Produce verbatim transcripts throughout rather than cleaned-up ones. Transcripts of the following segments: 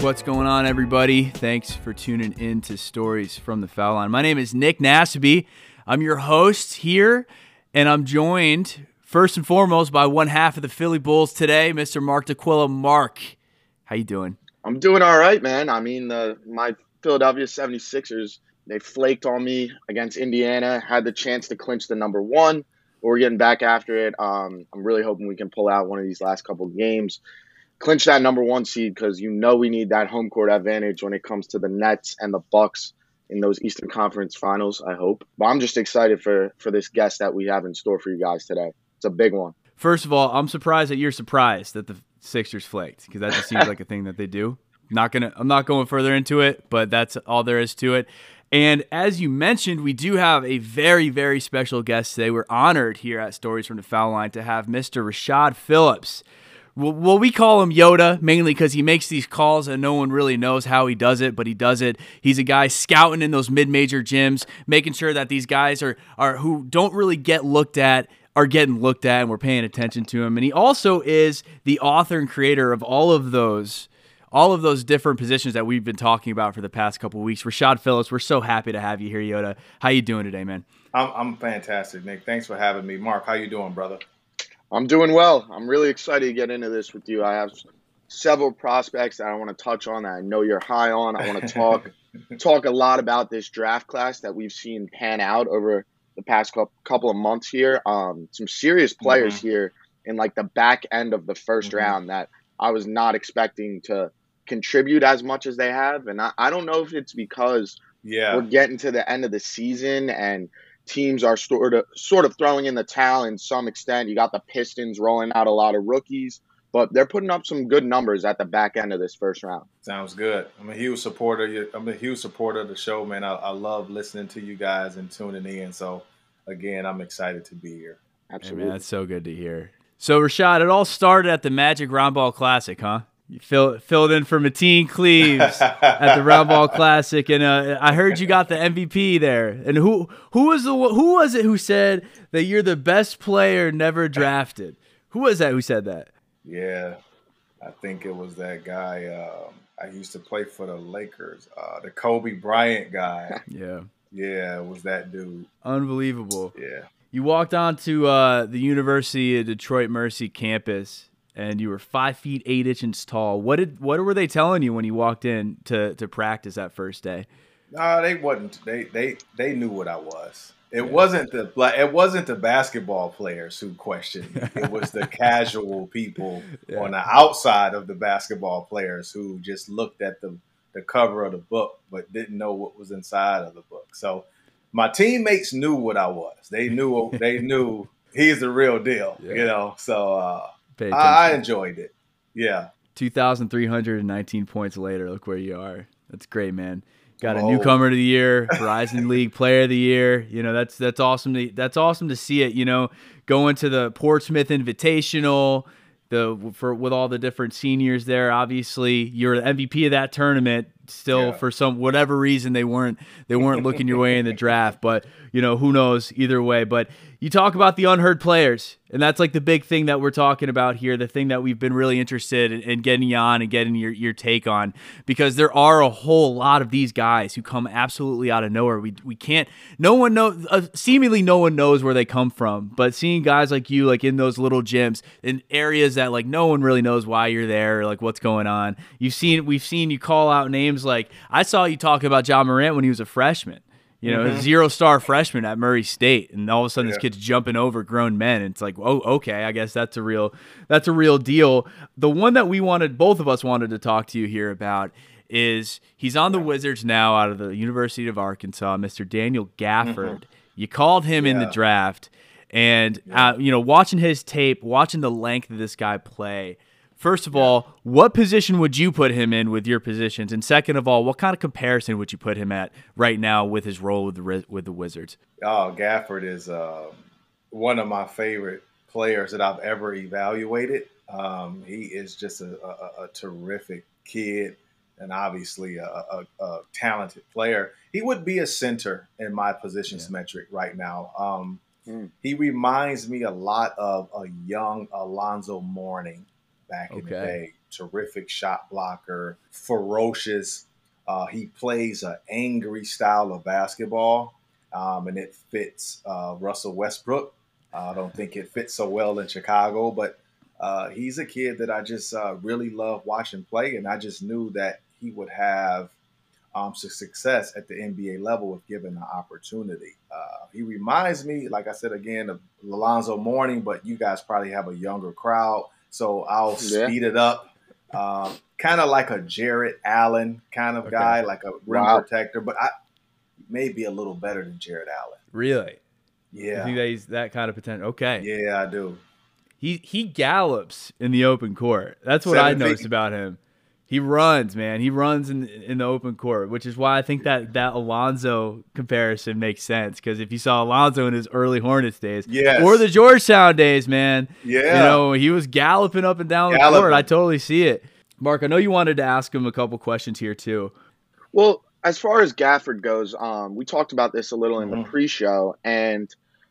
What's going on, everybody? Thanks for tuning in to Stories from the Foul Line. My name is Nick Nasby. I'm your host here, and I'm joined first and foremost by one half of the Philly Bulls today, Mister Mark D'Aquila. Mark, how you doing? I'm doing all right, man. I mean, the my Philadelphia seventy-sixers, they flaked on me against Indiana, had the chance to clinch the number one, but we're getting back after it. Um, I'm really hoping we can pull out one of these last couple of games, clinch that number one seed, because you know we need that home court advantage when it comes to the Nets and the Bucks in those Eastern Conference Finals, I hope. But I'm just excited for, for this guest that we have in store for you guys today. It's a big one. First of all, I'm surprised that you're surprised that the Sixers flaked, because that just seems like a thing that they do. Not gonna, I'm not going further into it, but that's all there is to it. And as you mentioned, we do have a very, very special guest today. We're honored here at Stories from the Foul Line to have Mister Rashad Phillips. Well, we call him Yoda mainly because he makes these calls and no one really knows how he does it, but he does it. He's a guy scouting in those mid-major gyms, making sure that these guys are are who don't really get looked at are getting looked at, and we're paying attention to him. And he also is the author and creator of all of those all of those different positions that we've been talking about for the past couple of weeks. Rashad Phillips, we're so happy to have you here, Yoda. How you doing today, man? I'm I'm fantastic, Nick. Thanks for having me. Mark, how you doing, brother? I'm doing well. I'm really excited to get into this with you. I have several prospects that I want to touch on that I know you're high on. I want to talk talk a lot about this draft class that we've seen pan out over the past couple of months here. Um, some serious players mm-hmm. here in like the back end of the first mm-hmm. round that I was not expecting to contribute as much as they have. And I, I don't know if it's because yeah. we're getting to the end of the season and teams are sort of sort of throwing in the towel in some extent. You got the Pistons rolling out a lot of rookies, but they're putting up some good numbers at the back end of this first round. Sounds good. I'm a huge supporter. I'm a huge supporter of the show, man. I, I love listening to you guys and tuning in. So, again, I'm excited to be here. Absolutely. Hey man, that's so good to hear. So, Rashad, it all started at the Magic Round Ball Classic, huh? You fill, filled in for Mateen Cleaves at the Round Ball Classic, and uh, I heard you got the M V P there. And who who was the who was it who said that you're the best player never drafted? Who was that who said that? Yeah, I think it was that guy. Um, I used to play for the Lakers, uh, the Kobe Bryant guy. Yeah, yeah, it was that dude. Unbelievable. Yeah. You walked onto uh, the University of Detroit Mercy campus, and you were five feet eight inches tall. What did what were they telling you when you walked in to, to practice that first day? No, they wasn't. They they they knew what I was. It yeah. wasn't the like it wasn't the basketball players who questioned me. It was the casual people yeah. on the outside of the basketball players who just looked at the the cover of the book but didn't know what was inside of the book. So my teammates knew what I was. They knew they knew he's the real deal. Yeah. You know, so. Uh, I enjoyed it. Yeah. two thousand three hundred nineteen points later, look where you are. That's great, man. Got a oh. newcomer of the year, Horizon League Player of the Year. You know, that's that's awesome to that's awesome to see it, you know, going to the Portsmouth Invitational, the for with all the different seniors there. Obviously, you're the M V P of that tournament. Still, yeah. for some whatever reason, they weren't they weren't looking your way in the draft. But you know, who knows? Either way, but you talk about the unheard players, and that's like the big thing that we're talking about here. The thing that we've been really interested in, in getting you on and getting your your take on, because there are a whole lot of these guys who come absolutely out of nowhere. We we can't. No one knows. Uh, seemingly, no one knows where they come from. But seeing guys like you, like in those little gyms in areas that like no one really knows why you're there, or like what's going on. You've seen we've seen you call out names. Like I saw you talking about Ja Morant when he was a freshman, you know, mm-hmm. a zero-star freshman at Murray State, and all of a sudden yeah. this kid's jumping over grown men. And it's like, oh, okay, I guess that's a real, that's a real deal. The one that we wanted, both of us wanted to talk to you here about, is he's on the Wizards now, out of the University of Arkansas, Mister Daniel Gafford. Mm-hmm. You called him yeah. in the draft, and yeah. uh, you know, watching his tape, watching the length of this guy play. First of yeah. all, what position would you put him in with your positions? And second of all, what kind of comparison would you put him at right now with his role with the with the Wizards? Oh, Gafford is uh, one of my favorite players that I've ever evaluated. Um, he is just a, a, a terrific kid and obviously a, a, a talented player. He would be a center in my positions yeah. metric right now. Um, mm. He reminds me a lot of a young Alonzo Mourning back in okay. the day. terrific shot blocker, ferocious. Uh, he plays an angry style of basketball, um, and it fits uh, Russell Westbrook. Uh, I don't think it fits so well in Chicago, but uh, he's a kid that I just uh, really love watching play, and I just knew that he would have um, some success at the N B A level if given the opportunity. Uh, he reminds me, like I said again, of Alonzo Mourning, but you guys probably have a younger crowd, so I'll Yeah. speed it up. Um, kind of like a Jarrett Allen kind of Okay. guy, like a rim Wow. protector, but I maybe a little better than Jarrett Allen. Really? Yeah. You think that he's that kind of potential? Okay. Yeah, I do. He he gallops in the open court. That's what I Seven noticed feet. about him. He runs, man. He runs in in the open court, which is why I think that that Alonzo comparison makes sense. Because if you saw Alonzo in his early Hornets days, Yes. or the Georgetown days, man, Yeah. you know, he was galloping up and down the Galloping. court. I totally see it. Mark, I know you wanted to ask him a couple questions here too. Well, as far as Gafford goes, um, we talked about this a little in the Mhm. pre-show, and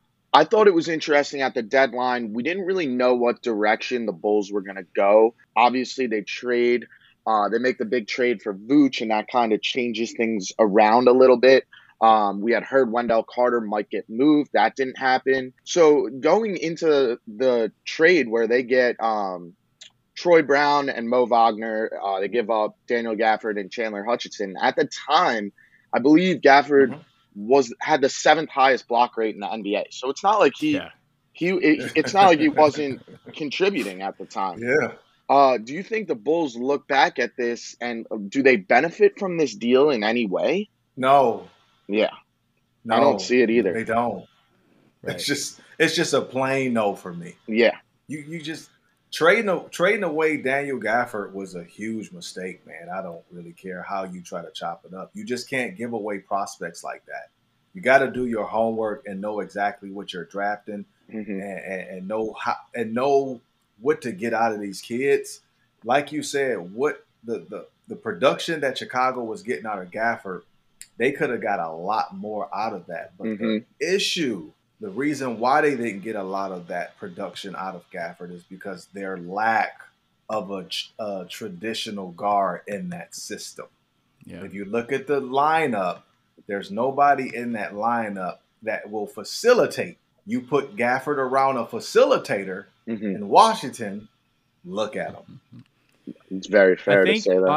I thought it was interesting at the deadline. We didn't really know what direction the Bulls were going to go. Obviously, they trade, uh, they make the big trade for Vooch, and that kind of changes things around a little bit. Um, we had heard Wendell Carter might get moved. That didn't happen. So going into the trade where they get um, Troy Brown and Mo Wagner, uh, they give up Daniel Gafford and Chandler Hutchinson. At the time, I believe Gafford Mhm. was had the seventh highest block rate in the N B A. So it's not like he Yeah. he it, it's not like he wasn't contributing at the time. Yeah. Uh, do you think the Bulls look back at this and uh, do they benefit from this deal in any way? No. Yeah, No. I don't see it either. They don't. Right. It's just it's just a plain no for me. Yeah, You you just trading trading away Daniel Gafford was a huge mistake, man. I don't really care how you try to chop it up. You just can't give away prospects like that. You got to do your homework and know exactly what you're drafting, hmm and, and, and know how and know what to get out of these kids. Like you said, what the the the production that Chicago was getting out of Gafford, they could have got a lot more out of that. But Mhm. the issue, the reason why they didn't get a lot of that production out of Gafford is because their lack of a, a traditional guard in that system. Yeah. If you look at the lineup, there's nobody in that lineup that will facilitate. You put Gafford around a facilitator hmm in Washington, look at him. it's very fair I to think say that. uh,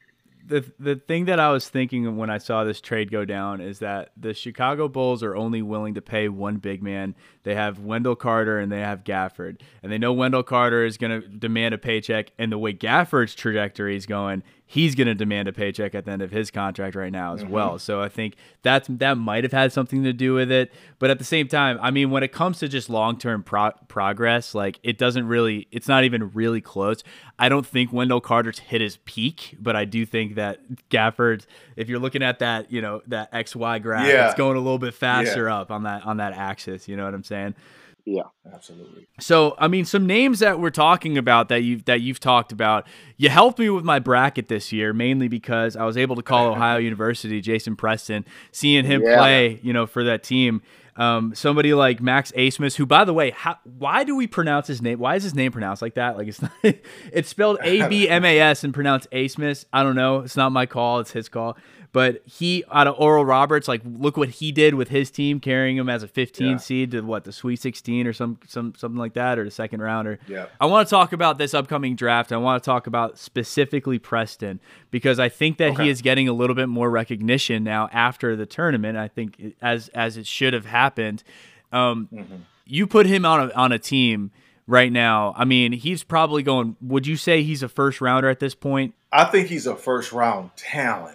the the thing that I was thinking when I saw this trade go down is that the Chicago Bulls are only willing to pay one big man. They have Wendell Carter and they have Gafford, and they know Wendell Carter is going to demand a paycheck. And the way Gafford's trajectory is going, he's going to demand a paycheck at the end of his contract right now as Mhm. well. So I think that's that might have had something to do with it. But at the same time, I mean, when it comes to just long term pro- progress, like it doesn't really, it's not even really close. I don't think Wendell Carter's hit his peak, but I do think that Gafford, if you're looking at that, you know, that X Y graph, Yeah. it's going a little bit faster up on that on that axis. You know what I'm saying? Yeah. Absolutely. So, I mean, some names that we're talking about that you've that you've talked about. You helped me with my bracket this year, mainly because I was able to call Ohio University, Jason Preston, seeing him Yeah. play, you know, for that team. Um, somebody like Max Asmus, who, by the way, how, why do we pronounce his name? Why is his name pronounced like that? Like it's not, it's spelled A B M A S and pronounced Asmus. I don't know. It's not my call. It's his call. But he, out of Oral Roberts, like look what he did with his team, carrying him as a fifteen Yeah. seed to what the Sweet sixteen or some some something like that, or the second rounder. Yeah. I want to talk about this upcoming draft. I want to talk about specifically Preston because I think that Okay. he is getting a little bit more recognition now after the tournament. I think it- as as it should have happened. Um, Mm-hmm. You put him on a on a team right now. I mean, he's probably going. Would you say he's a first rounder at this point? I think he's a first round talent.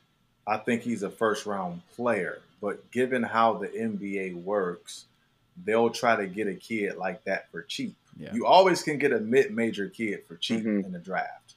I think he's a first round player. But given how the N B A works, they'll try to get a kid like that for cheap. Yeah. You always can get a mid major kid for cheap Mhm. in the draft.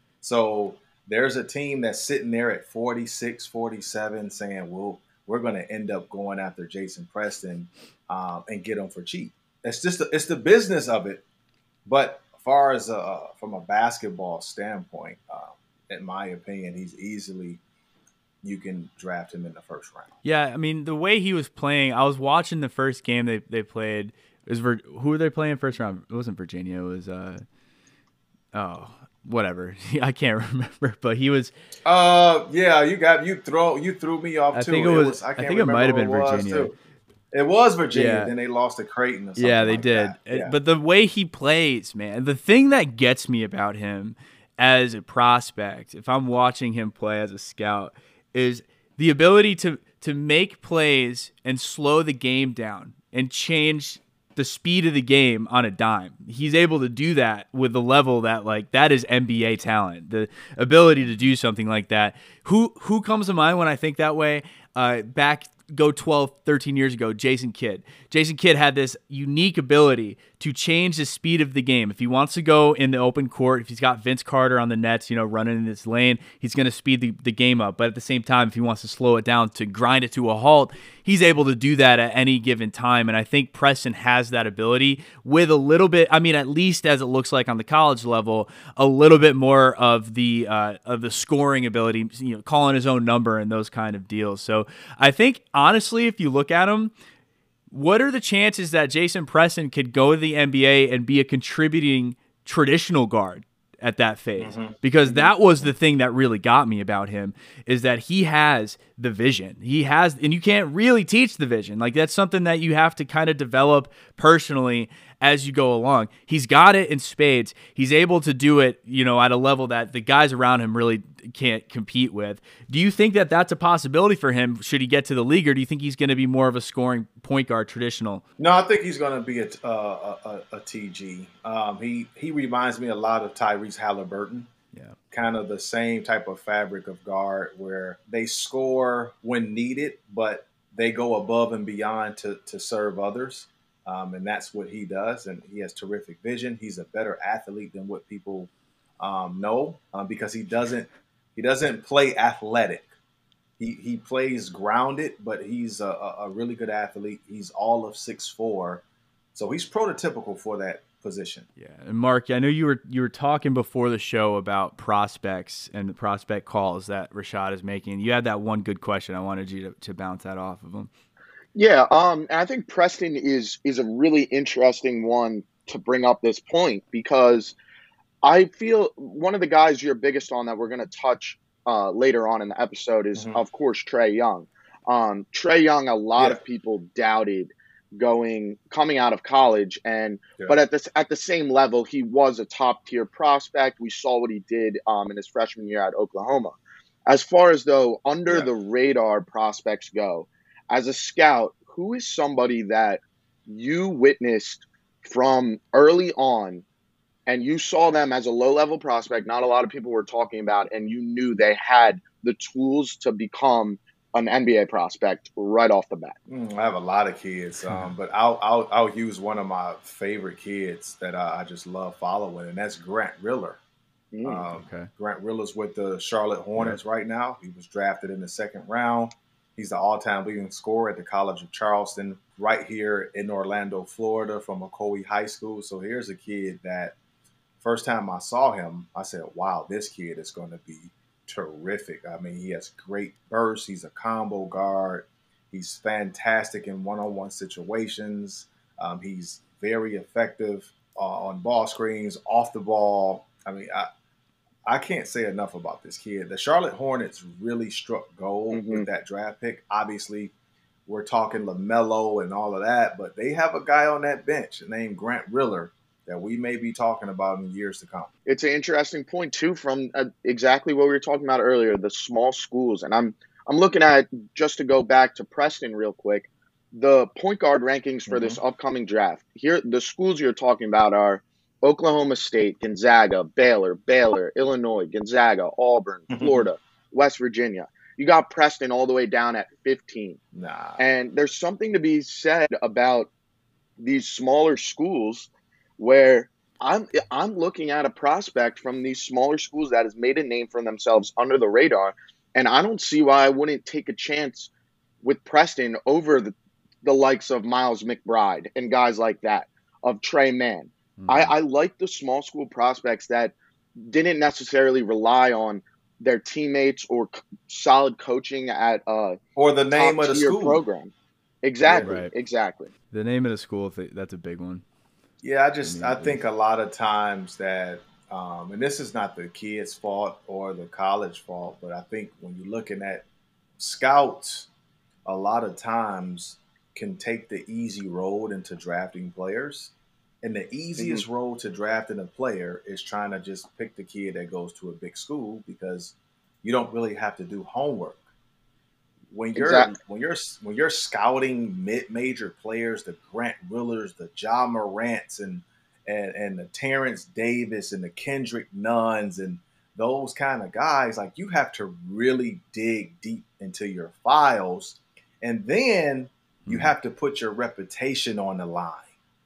So there's a team that's sitting there at forty-six, forty-seven saying, well, we're going to end up going after Jason Preston um, and get him for cheap. It's just the, it's the business of it. But as far as uh, from a basketball standpoint, uh, in my opinion, he's easily you can draft him in the first round. Yeah, I mean the way he was playing, I was watching the first game they they played. It was Vir- who were they playing first round? It wasn't Virginia. It was uh oh whatever. I can't remember, but he was. Uh, yeah, you got you throw you threw me off I too. think it was. It was I, I can't think it might have been remember who it was, Virginia. too. It was Virginia. Yeah. Then they lost to Creighton or something. Yeah, they like did. that. Yeah. But the way he plays, man, the thing that gets me about him as a prospect, if I'm watching him play as a scout, is the ability to to make plays and slow the game down and change the speed of the game on a dime. He's able to do that with the level that, like, that is N B A talent. The ability to do something like that. Who who comes to mind when I think that way? Uh, back go twelve, thirteen years ago, Jason Kidd. Jason Kidd had this unique ability to change the speed of the game. If he wants to go in the open court, if he's got Vince Carter on the nets, you know, running in this lane, he's going to speed the, the game up. But at the same time, if he wants to slow it down, to grind it to a halt, he's able to do that at any given time. And I think Preston has that ability with a little bit, I mean, at least as it looks like on the college level, a little bit more of the uh, of the scoring ability, you know, calling his own number and those kind of deals. So I think, honestly, if you look at him, what are the chances that Jason Preston could go to the N B A and be a contributing traditional guard at that phase? Mm-hmm. Because that was the thing that really got me about him, is that he has the vision. He has, and you can't really teach the vision. Like, that's something that you have to kind of develop personally as you go along. He's got it in spades. He's able to do it, you know, at a level that the guys around him really can't compete with. Do you think that that's a possibility for him should he get to the league, or do you think he's going to be more of a scoring point guard traditional? No, I think he's going to be a, uh, a, a, a T G. Um, he, he reminds me a lot of Tyrese Halliburton. Yeah. Kind of the same type of fabric of guard where they score when needed, but they go above and beyond to, to serve others. Um, and that's what he does. And he has terrific vision. He's a better athlete than what people um, know um, because he doesn't he doesn't play athletic. He he plays grounded, but he's a, a really good athlete. He's all of six foot four. So he's prototypical for that position. Yeah. And Mark, I know you were you were talking before the show about prospects and the prospect calls that Rashad is making. You had that one good question. I wanted you to, to bounce that off of him. Yeah, um, and I think Preston is is a really interesting one to bring up this point, because I feel one of the guys you're biggest on that we're going to touch uh, later on in the episode is, mm-hmm. of course, Trae Young. Um, Trae Young, a lot yeah. of people doubted going coming out of college, and yeah. but at this at the same level, he was a top tier prospect. We saw what he did um, in his freshman year at Oklahoma. As far as though under yeah. the radar prospects go, as a scout, who is somebody that you witnessed from early on and you saw them as a low-level prospect, not a lot of people were talking about, and you knew they had the tools to become an N B A prospect right off the bat? Mm, I have a lot of kids, um, but I'll, I'll I'll use one of my favorite kids that I, I just love following, and that's Grant Riller. Mm, um, okay. Grant Riller's with the Charlotte Hornets yeah. right now. He was drafted in the second round. He's the all-time leading scorer at the College of Charleston, right here in Orlando, Florida, from Ocoee High School. So here's a kid that first time I saw him, I said, wow, this kid is going to be terrific. I mean, he has great burst. He's a combo guard. He's fantastic in one-on-one situations. Um, he's very effective uh, on ball screens, off the ball. I mean, I, I can't say enough about this kid. The Charlotte Hornets really struck gold mm-hmm. with that draft pick. Obviously, we're talking LaMelo and all of that, but they have a guy on that bench named Grant Riller that we may be talking about in years to come. It's an interesting point, too, from uh, exactly what we were talking about earlier, the small schools. And I'm I'm looking at, just to go back to Preston real quick, the point guard rankings for mm-hmm. this upcoming draft. Here, the schools you're talking about are Oklahoma State, Gonzaga, Baylor, Baylor, Illinois, Gonzaga, Auburn, mm-hmm. Florida, West Virginia. You got Preston all the way down at fifteen. Nah. And there's something to be said about these smaller schools where I'm I'm looking at a prospect from these smaller schools that has made a name for themselves under the radar, and I don't see why I wouldn't take a chance with Preston over the, the likes of Miles McBride and guys like that, of Trey Mann. Mm-hmm. I, I like the small school prospects that didn't necessarily rely on their teammates or c- solid coaching at uh or the name of the school program. Exactly, yeah, right. exactly. The name of the school, that's a big one. Yeah, I just I think a lot of times that um, and this is not the kid's fault or the college fault, but I think when you're looking at scouts, a lot of times can take the easy road into drafting players. And the easiest mm-hmm. road to drafting a player is trying to just pick the kid that goes to a big school because you don't really have to do homework. When you're exactly. when you're when you're scouting mid-major players, the Grant Rillers, the Ja Morants, and and and the Terrence Davis and the Kendrick Nunns and those kind of guys, like you have to really dig deep into your files, and then you have to put your reputation on the line.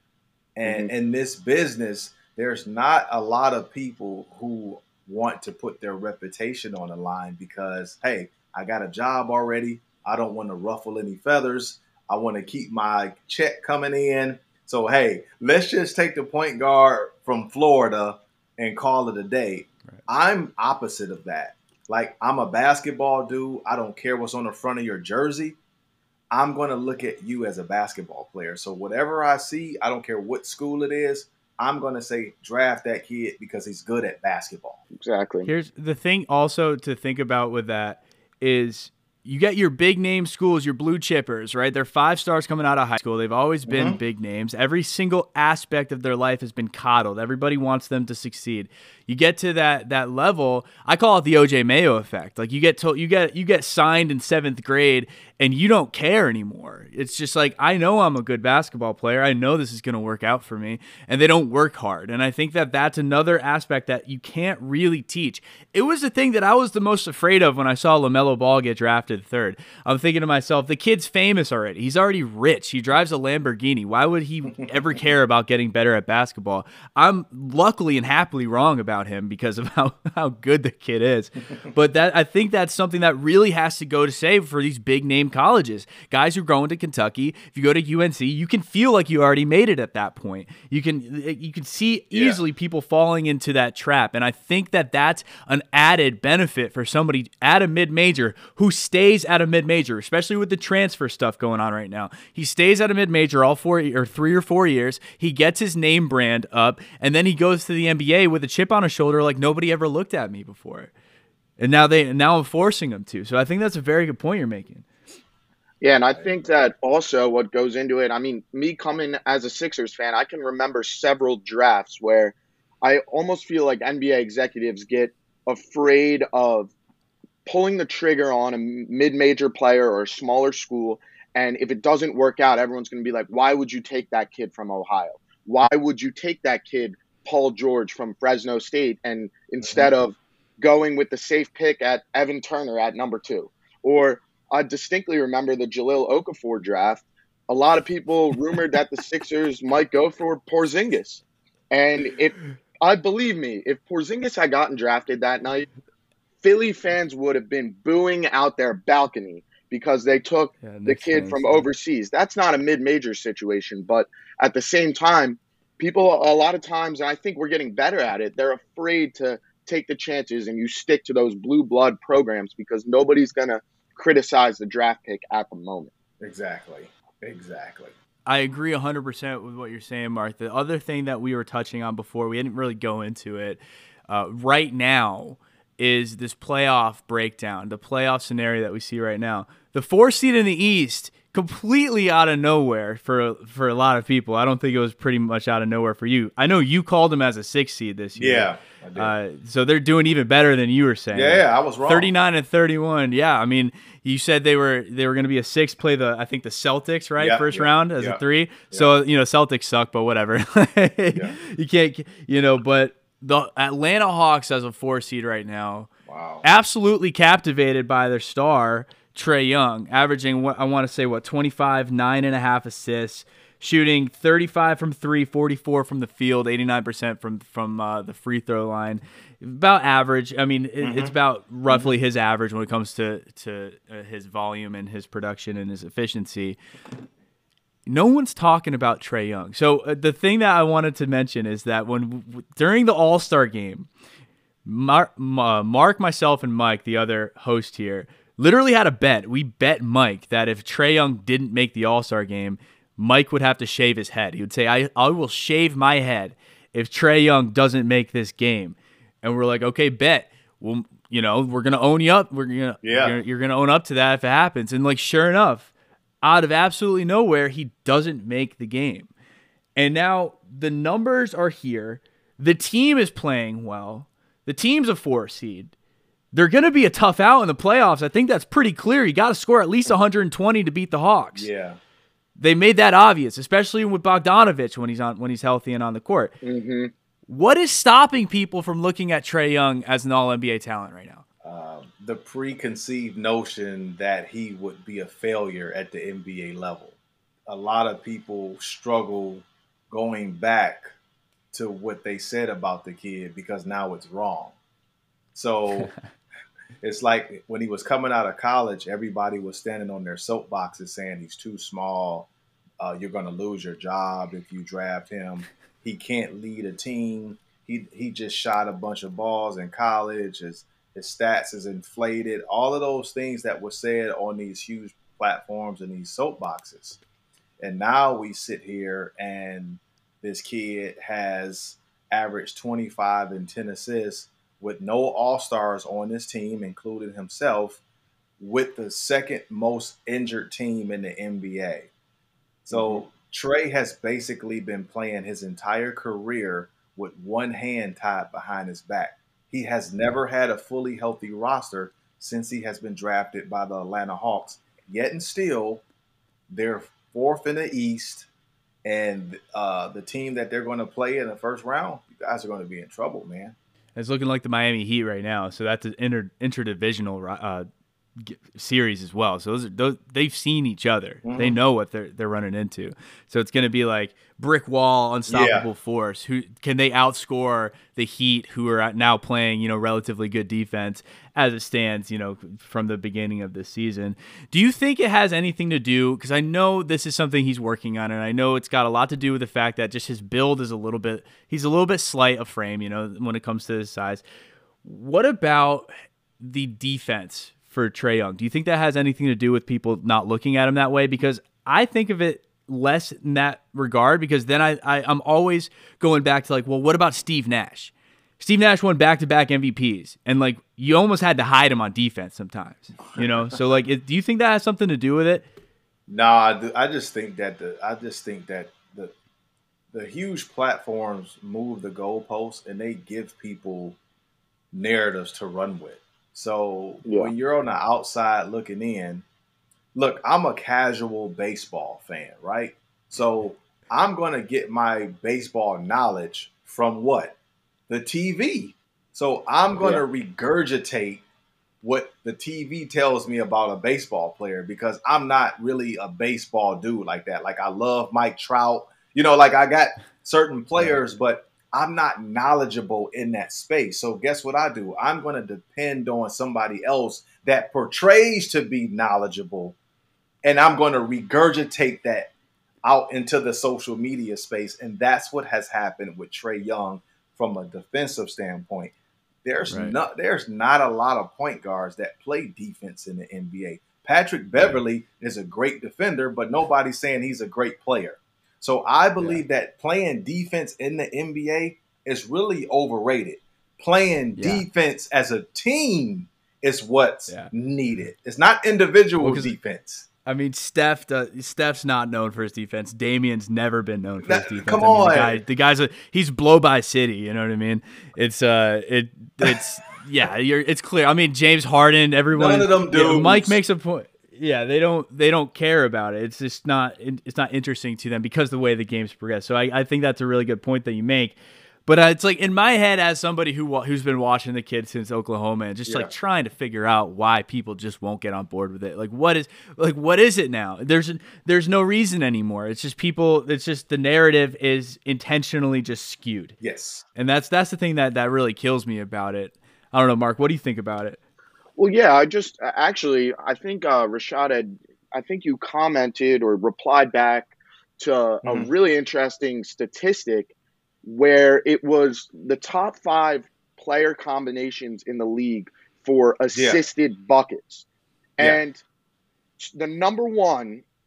And mm-hmm. in this business, there's not a lot of people who want to put their reputation on the line because, hey, I got a job already. I don't want to ruffle any feathers. I want to keep my check coming in. So, hey, let's just take the point guard from Florida and call it a day. Right. I'm opposite of that. Like, I'm a basketball dude. I don't care what's on the front of your jersey. I'm going to look at you as a basketball player. So whatever I see, I don't care what school it is, I'm going to say draft that kid because he's good at basketball. Exactly. Here's the thing also to think about with that is you get your big name schools, your blue chippers, right? They're five stars coming out of high school. They've always been mm-hmm. big names. Every single aspect of their life has been coddled. Everybody wants them to succeed. You get to that that level, I call it the O J Mayo effect. Like you get told, you get you get signed in seventh grade and you don't care anymore. It's just like, I know I'm a good basketball player. I know this is going to work out for me, and they don't work hard. And I think that that's another aspect that you can't really teach. It was the thing that I was the most afraid of when I saw LaMelo Ball get drafted third. I'm thinking to myself, the kid's famous already. He's already rich. He drives a Lamborghini. Why would he ever care about getting better at basketball? I'm luckily and happily wrong about him because of how, how good the kid is. But that I think that's something that really has to go to save for these big name colleges. Guys who are going to Kentucky, if you go to U N C, you can feel like you already made it at that point. You can you can see easily yeah. people falling into that trap. And I think that that's an added benefit for somebody at a mid-major who stays at a mid-major, especially with the transfer stuff going on right now. He stays at a mid-major all four or three or four years. He gets his name brand up, and then he goes to the N B A with a chip on his shoulder like nobody ever looked at me before. And now they now I'm forcing them to. So I think that's a very good point you're making. Yeah, and I think that also what goes into it, I mean, me coming as a Sixers fan, I can remember several drafts where I almost feel like N B A executives get afraid of pulling the trigger on a mid-major player or a smaller school, and if it doesn't work out, everyone's going to be like, why would you take that kid from Ohio? Why would you take that kid, Paul George, from Fresno State, and instead of going with the safe pick at Evan Turner at number two? Or I distinctly remember the Jahlil Okafor draft. A lot of people rumored that the Sixers might go for Porzingis. And if I believe me, if Porzingis had gotten drafted that night, Philly fans would have been booing out their balcony because they took yeah, the kid from overseas. That's not a mid-major situation, but at the same time, people a lot of times, and I think we're getting better at it, they're afraid to take the chances and you stick to those blue blood programs because nobody's going to criticize the draft pick at the moment. Exactly. Exactly. I agree one hundred percent with what you're saying, Mark. The other thing that we were touching on before, we didn't really go into it, uh, right now is this playoff breakdown, the playoff scenario that we see right now. The four seed in the East, completely out of nowhere for for a lot of people. I don't think it was pretty much out of nowhere for you. I know you called them as a six seed this year. Yeah, I did. Uh, so they're doing even better than you were saying. Yeah, yeah, I was wrong. thirty-nine and thirty-one. Yeah, I mean, you said they were they were going to be a six, play the I think the Celtics, right? Yeah, First yeah, round as yeah, a three. yeah. So, you know, Celtics suck, but whatever. yeah. You can't, you know, but the Atlanta Hawks as a four seed right now. Wow. Absolutely captivated by their star, Trae Young, averaging, what I want to say, what, twenty-five, nine and a half assists, shooting thirty-five from three, forty-four from the field, eighty-nine percent from from uh, the free throw line. About average. I mean, it, mm-hmm. it's about roughly his average when it comes to, to uh, his volume and his production and his efficiency. No one's talking about Trae Young. So uh, the thing that I wanted to mention is that when w- during the All-Star game, Mark, uh, Mark, myself, and Mike, the other host here, literally had a bet. We bet Mike that if Trae Young didn't make the All-Star game, Mike would have to shave his head. He would say, I, I will shave my head if Trae Young doesn't make this game. And we're like, okay, bet. Well, you know, we're going to own you up. We're gonna, yeah. you're, you're going to own up to that if it happens. And like, sure enough, out of absolutely nowhere, he doesn't make the game. And now the numbers are here. The team is playing well. The team's a four seed. They're going to be a tough out in the playoffs. I think that's pretty clear. You got to score at least one hundred twenty to beat the Hawks. Yeah. They made that obvious, especially with Bogdanovich when he's on when he's healthy and on the court. Mm-hmm. What is stopping people from looking at Trae Young as an all N B A talent right now? Uh, the preconceived notion that he would be a failure at the N B A level. A lot of people struggle going back to what they said about the kid because now it's wrong. So it's like when he was coming out of college, everybody was standing on their soapboxes saying he's too small. Uh, you're going to lose your job if you draft him. He can't lead a team. He he just shot a bunch of balls in college. His, his stats is inflated. All of those things that were said on these huge platforms and these soapboxes. And now we sit here and this kid has averaged twenty-five and ten assists with no all-stars on his team, including himself, with the second most injured team in the N B A. So mm-hmm. Trae has basically been playing his entire career with one hand tied behind his back. He has never had a fully healthy roster since he has been drafted by the Atlanta Hawks. Yet and still, they're fourth in the East, and uh, the team that they're going to play in the first round, you guys are going to be in trouble, man. It's looking like the Miami Heat right now, so that's an inter interdivisional uh, series as well. So those, are, those they've seen each other. Mm-hmm. They know what they're they're running into. So it's going to be like brick wall, unstoppable yeah. force. Who can they outscore the Heat, who are now playing, you know, relatively good defense as it stands, you know, from the beginning of this season? Do you think it has anything to do? Because I know this is something he's working on, and I know it's got a lot to do with the fact that just his build is a little bit. He's a little bit slight of frame, you know, when it comes to his size. What about the defense for Trae Young? Do you think that has anything to do with people not looking at him that way? Because I think of it less in that regard, because then I, I I'm always going back to like, well, what about Steve Nash? Steve Nash won back-to-back M V Ps, and like you almost had to hide him on defense sometimes, you know. So like, it, do you think that has something to do with it? Nah, I just think that the I just think that the the huge platforms move the goalposts and they give people narratives to run with. So yeah. when you're on the outside looking in, look, I'm a casual baseball fan, right? So I'm going to get my baseball knowledge from what? The T V. So I'm going to yeah. regurgitate what the T V tells me about a baseball player because I'm not really a baseball dude like that. Like I love Mike Trout, you know, like I got certain players, but I'm not knowledgeable in that space. So guess what I do? I'm going to depend on somebody else that portrays to be knowledgeable, and I'm going to regurgitate that out into the social media space. And that's what has happened with Trae Young from a defensive standpoint. There's right. not there's not a lot of point guards that play defense in the N B A. Patrick Beverly is a great defender, but nobody's saying he's a great player. So I believe yeah. that playing defense in the N B A is really overrated. Playing yeah. defense as a team is what's yeah. needed. It's not individual well, defense. I mean, Steph does, Steph's not known for his defense. Damian's never been known for that, his defense. Come I mean, on, the, guy, the guy's a he's blow by city. You know what I mean? It's uh, it it's yeah, you're it's clear. I mean, James Harden, everyone. None of them dudes. Yeah, Mike makes a point. Yeah, they don't they don't care about it. It's just not it's not interesting to them because of the way the game's progressed. So I, I think that's a really good point that you make. But uh, it's like in my head, as somebody who who's been watching the kid since Oklahoma and just yeah. like trying to figure out why people just won't get on board with it. Like what is like what is it now? There's there's no reason anymore. It's just people. It's just the narrative is intentionally just skewed. Yes, and that's that's the thing that that really kills me about it. I don't know, Mark. What do you think about it? Well, yeah, I just actually I think uh, Rashad had I think you commented or replied back to mm-hmm. a really interesting statistic where it was the top five player combinations in the league for assisted yeah. buckets. And yeah. the number one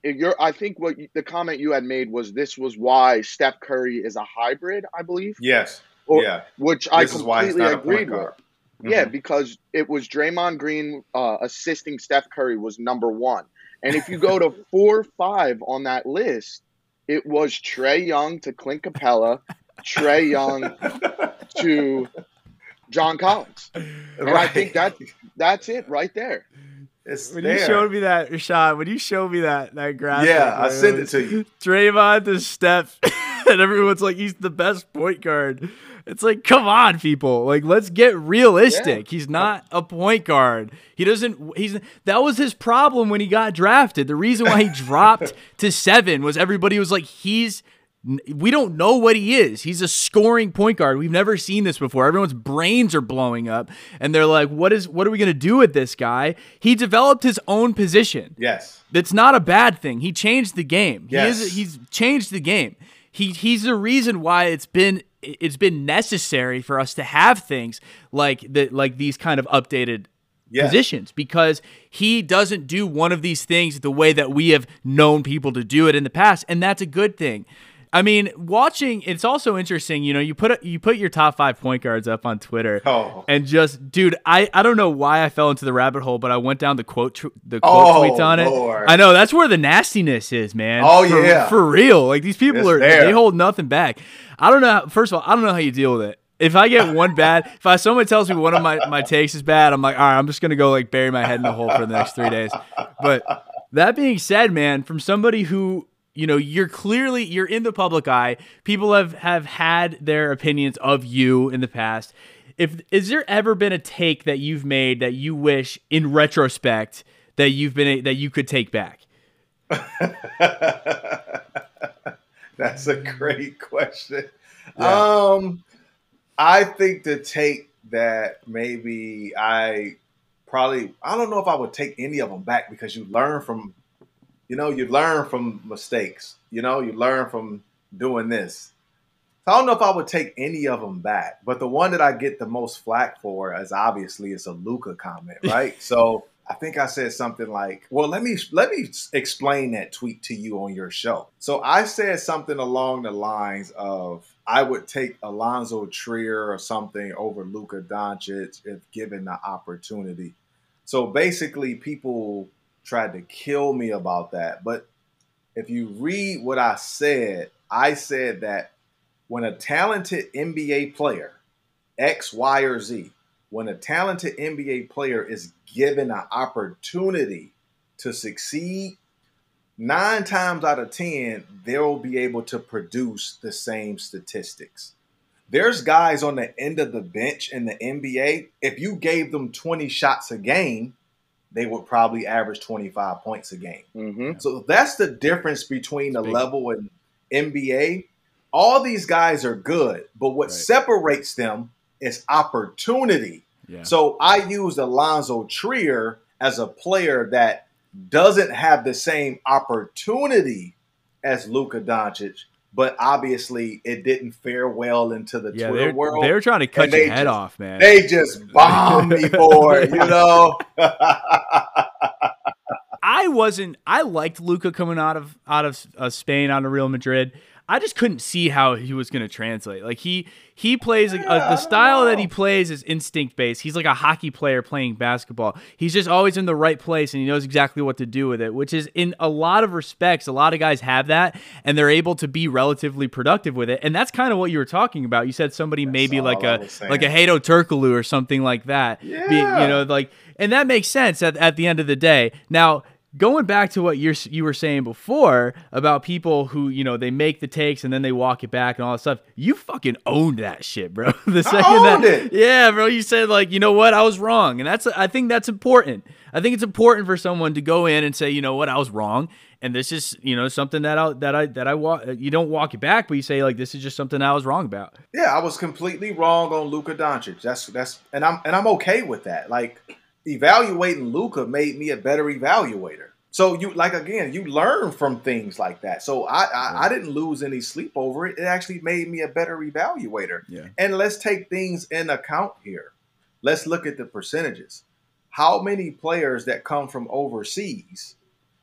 you're, I think what you, the comment you had made was this was why Steph Curry is a hybrid, I believe. Yes. Or, yeah. which I This is why he's completely not a point agreed with. guard. Yeah, Mhm. because it was Draymond Green uh, assisting Steph Curry was number one. And if you go to four, five on that list, it was Trae Young to Clint Capella, Trae Young to John Collins. And I think that that's it right there. It's When there. you showed me that, Rashad, when you showed me that that graphic, Yeah, I where sent it was to you. Draymond to Steph, and everyone's like, he's the best point guard. It's like, come on, people. Like, let's get realistic. Yeah. He's not a point guard. He doesn't, he's, that was his problem when he got drafted. The reason why he dropped to seven was everybody was like, he's, we don't know what he is. He's a scoring point guard. We've never seen this before. Everyone's brains are blowing up, and they're like, what is, what are we going to do with this guy? He developed his own position. Yes. That's not a bad thing. He changed the game. Yes. He is, he's changed the game. He he's the reason why it's been it's been necessary for us to have things like that, like these kind of updated Yes. positions, because he doesn't do one of these things the way that we have known people to do it in the past, and that's a good thing. I mean, watching, it's also interesting, you know, you put a, you put your top five point guards up on Twitter, Oh. and just, dude, I, I don't know why I fell into the rabbit hole, but I went down the quote tr- the quote Oh, tweets on it. Lord. I know, that's where the nastiness is, man. Oh, For- yeah. for real. Like, these people It's are there. they hold nothing back. I don't know. First of all, I don't know how you deal with it. If I get one bad, if I, someone tells me one of my, my takes is bad, I'm like, all right, I'm just gonna go like bury my head in the hole for the next three days. But that being said, man, from somebody who, you know, you're clearly, you're in the public eye. People have, have had their opinions of you in the past. If is there ever been a take that you've made that you wish, in retrospect, that you've been that you could take back? That's a great question. Yeah. Um, I think the take that maybe I probably, I don't know if I would take any of them back, because you learn from, you know, you learn from mistakes. You know, you learn from doing this. So I don't know if I would take any of them back, but the one that I get the most flack for is obviously it's a Luka comment, right? So I think I said something like, well, let me let me explain that tweet to you on your show. So I said something along the lines of, I would take Alonzo Trier or something over Luka Doncic if given the opportunity. So basically, people tried to kill me about that. But if you read what I said, I said that when a talented N B A player, X, Y, or Z, when a talented N B A player is given an opportunity to succeed, nine times out of ten, they'll be able to produce the same statistics. There's guys on the end of the bench in the N B A, if you gave them twenty shots a game, they would probably average twenty-five points a game. Mm-hmm. So that's the difference between the Big. level in N B A. All these guys are good, but what Right. separates them is opportunity. Yeah. So I used Alonzo Trier as a player that doesn't have the same opportunity as Luka Doncic, but obviously it didn't fare well into the Yeah, Twitter they're, world. they're trying to cut And your they head just- off, man. They just bombed me for it, you know? I wasn't. I liked Luka coming out of out of uh, Spain, out of Real Madrid. I just couldn't see how he was going to translate. Like he he plays like, uh, Yeah, I the don't style that know. he plays is instinct based. He's like a hockey player playing basketball. He's just always in the right place and he knows exactly what to do with it, which is in a lot of respects. A lot of guys have that and they're able to be relatively productive with it. And that's kind of what you were talking about. You said somebody maybe all like I a was saying. like a Hato Turkoglu or something like that. Be- Yeah. you know, like, and that makes sense at, at the end of the day. Now, going back to what you're you were saying before about people who, you know, they make the takes and then they walk it back and all that stuff, you fucking owned that shit, bro. The second owned that, it. yeah, bro, you said like, you know what, I was wrong, and that's I think that's important. I think it's important for someone to go in and say, you know what, I was wrong, and this is, you know, something that I that I that I walk. You don't walk it back, but you say like, this is just something I was wrong about. Yeah, I was completely wrong on Luka Doncic. That's that's and I'm and I'm okay with that. Like, evaluating Luka made me a better evaluator. So you like again, you learn from things like that. So I I, I didn't lose any sleep over it. It actually made me a better evaluator. Yeah. And let's take things in account here. Let's look at the percentages. How many players that come from overseas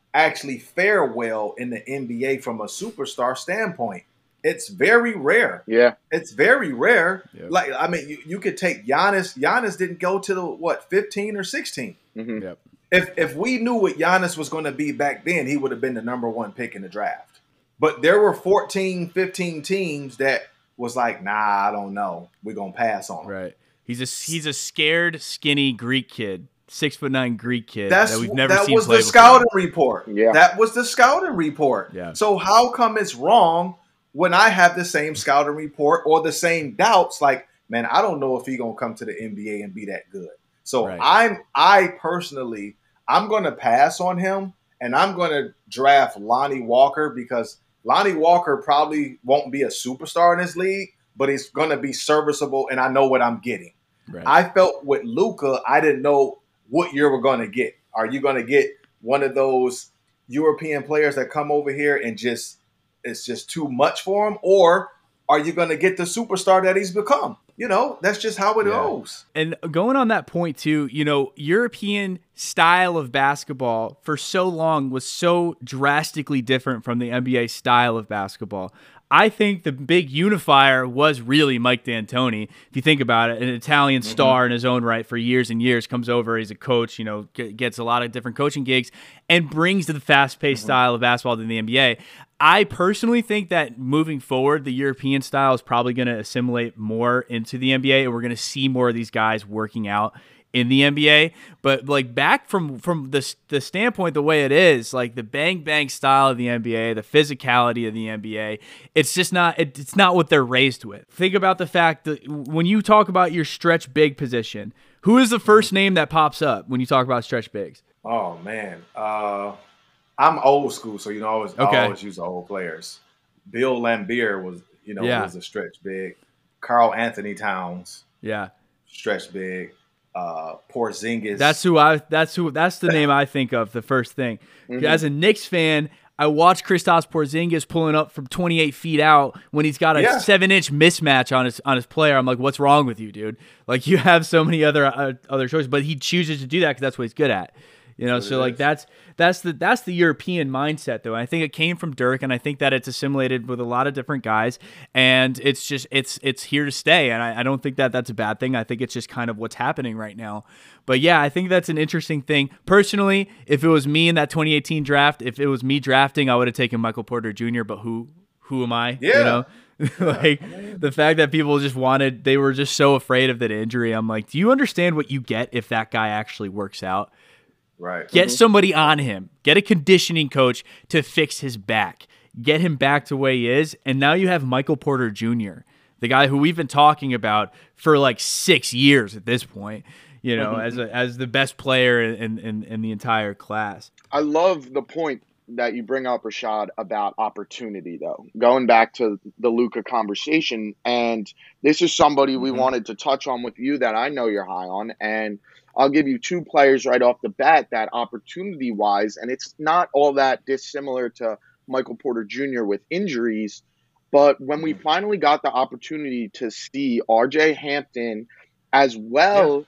actually fare well in the N B A from a superstar standpoint. It's very rare. Yeah. It's very rare. Yep. Like, I mean, you, you could take Giannis. Giannis didn't go to the, what, fifteen or sixteen? Mm-hmm. Yep. If if we knew what Giannis was going to be back then, he would have been the number one pick in the draft. But there were fourteen, fifteen teams that was like, nah, I don't know. We're going to pass on him. Right. He's a, he's a scared, skinny Greek kid. Six foot nine Greek kid That's, that we've never that seen was play the before. scouting report. Yeah. That was the scouting report. Yeah. So how come it's wrong when I have the same scouting report or the same doubts? Like, man, I don't know if he's gonna come to the N B A and be that good. So Right. I'm I personally I'm gonna pass on him, and I'm gonna draft Lonnie Walker, because Lonnie Walker probably won't be a superstar in this league, but he's gonna be serviceable, and I know what I'm getting. Right. I felt with Luka, I didn't know what you're going to get. Are you going to get one of those European players that come over here and just it's just too much for him, or are you going to get the superstar that he's become? You know, that's just how it Yeah. goes. And going on that point too, you know, European style of basketball for so long was so drastically different from the N B A style of basketball. I think the big unifier was really Mike D'Antoni. If you think about it, an Italian Mm-hmm. star in his own right for years and years, comes over, he's a coach, you know, g- gets a lot of different coaching gigs and brings the fast-paced Mm-hmm. style of basketball to the N B A. I personally think that moving forward, the European style is probably going to assimilate more into the N B A, and we're going to see more of these guys working out in the N B A. But like back from from the the standpoint the way it is, like the bang bang style of the N B A, the physicality of the N B A, it's just not it, it's not what they're raised with. Think about the fact that when you talk about your stretch big position, who is the first name that pops up when you talk about stretch bigs? Oh man, uh, I'm old school, so you know, I always, Okay. I always use the old players. Bill Laimbeer was, you know, Yeah. was a stretch big. Carl Anthony Towns, Yeah. stretch big. Uh, Porzingis. That's who I. That's who. That's the name I think of. The first thing, Mhm. as a Knicks fan, I watched Kristaps Porzingis pulling up from twenty-eight feet out when he's got a Yeah. seven-inch mismatch on his on his player. I'm like, what's wrong with you, dude? Like you have so many other uh, other choices, but he chooses to do that because that's what he's good at. You know, That's what so it like is. that's that's the that's the European mindset though. And I think it came from Dirk, and I think that it's assimilated with a lot of different guys, and it's just it's it's here to stay. And I, I don't think that that's a bad thing. I think it's just kind of what's happening right now. But yeah, I think that's an interesting thing. Personally, if it was me in that twenty eighteen draft, if it was me drafting, I would have taken Michael Porter Junior But who who am I? Yeah. You know? Like the fact that people just wanted, they were just so afraid of that injury. I'm like, do you understand what you get if that guy actually works out? right. Get somebody on him. Get a conditioning coach to fix his back. Get him back to where he is. And now you have Michael Porter Junior, the guy who we've been talking about for like six years at this point, you know, as a, as the best player in, in, in the entire class. I love the point that you bring up, Rashad, about opportunity, though. Going back to the Luka conversation, and this is somebody we Mhm. wanted to touch on with you that I know you're high on, and I'll give you two players right off the bat that opportunity-wise, and it's not all that dissimilar to Michael Porter Junior with injuries, but when we finally got the opportunity to see R J Hampton as well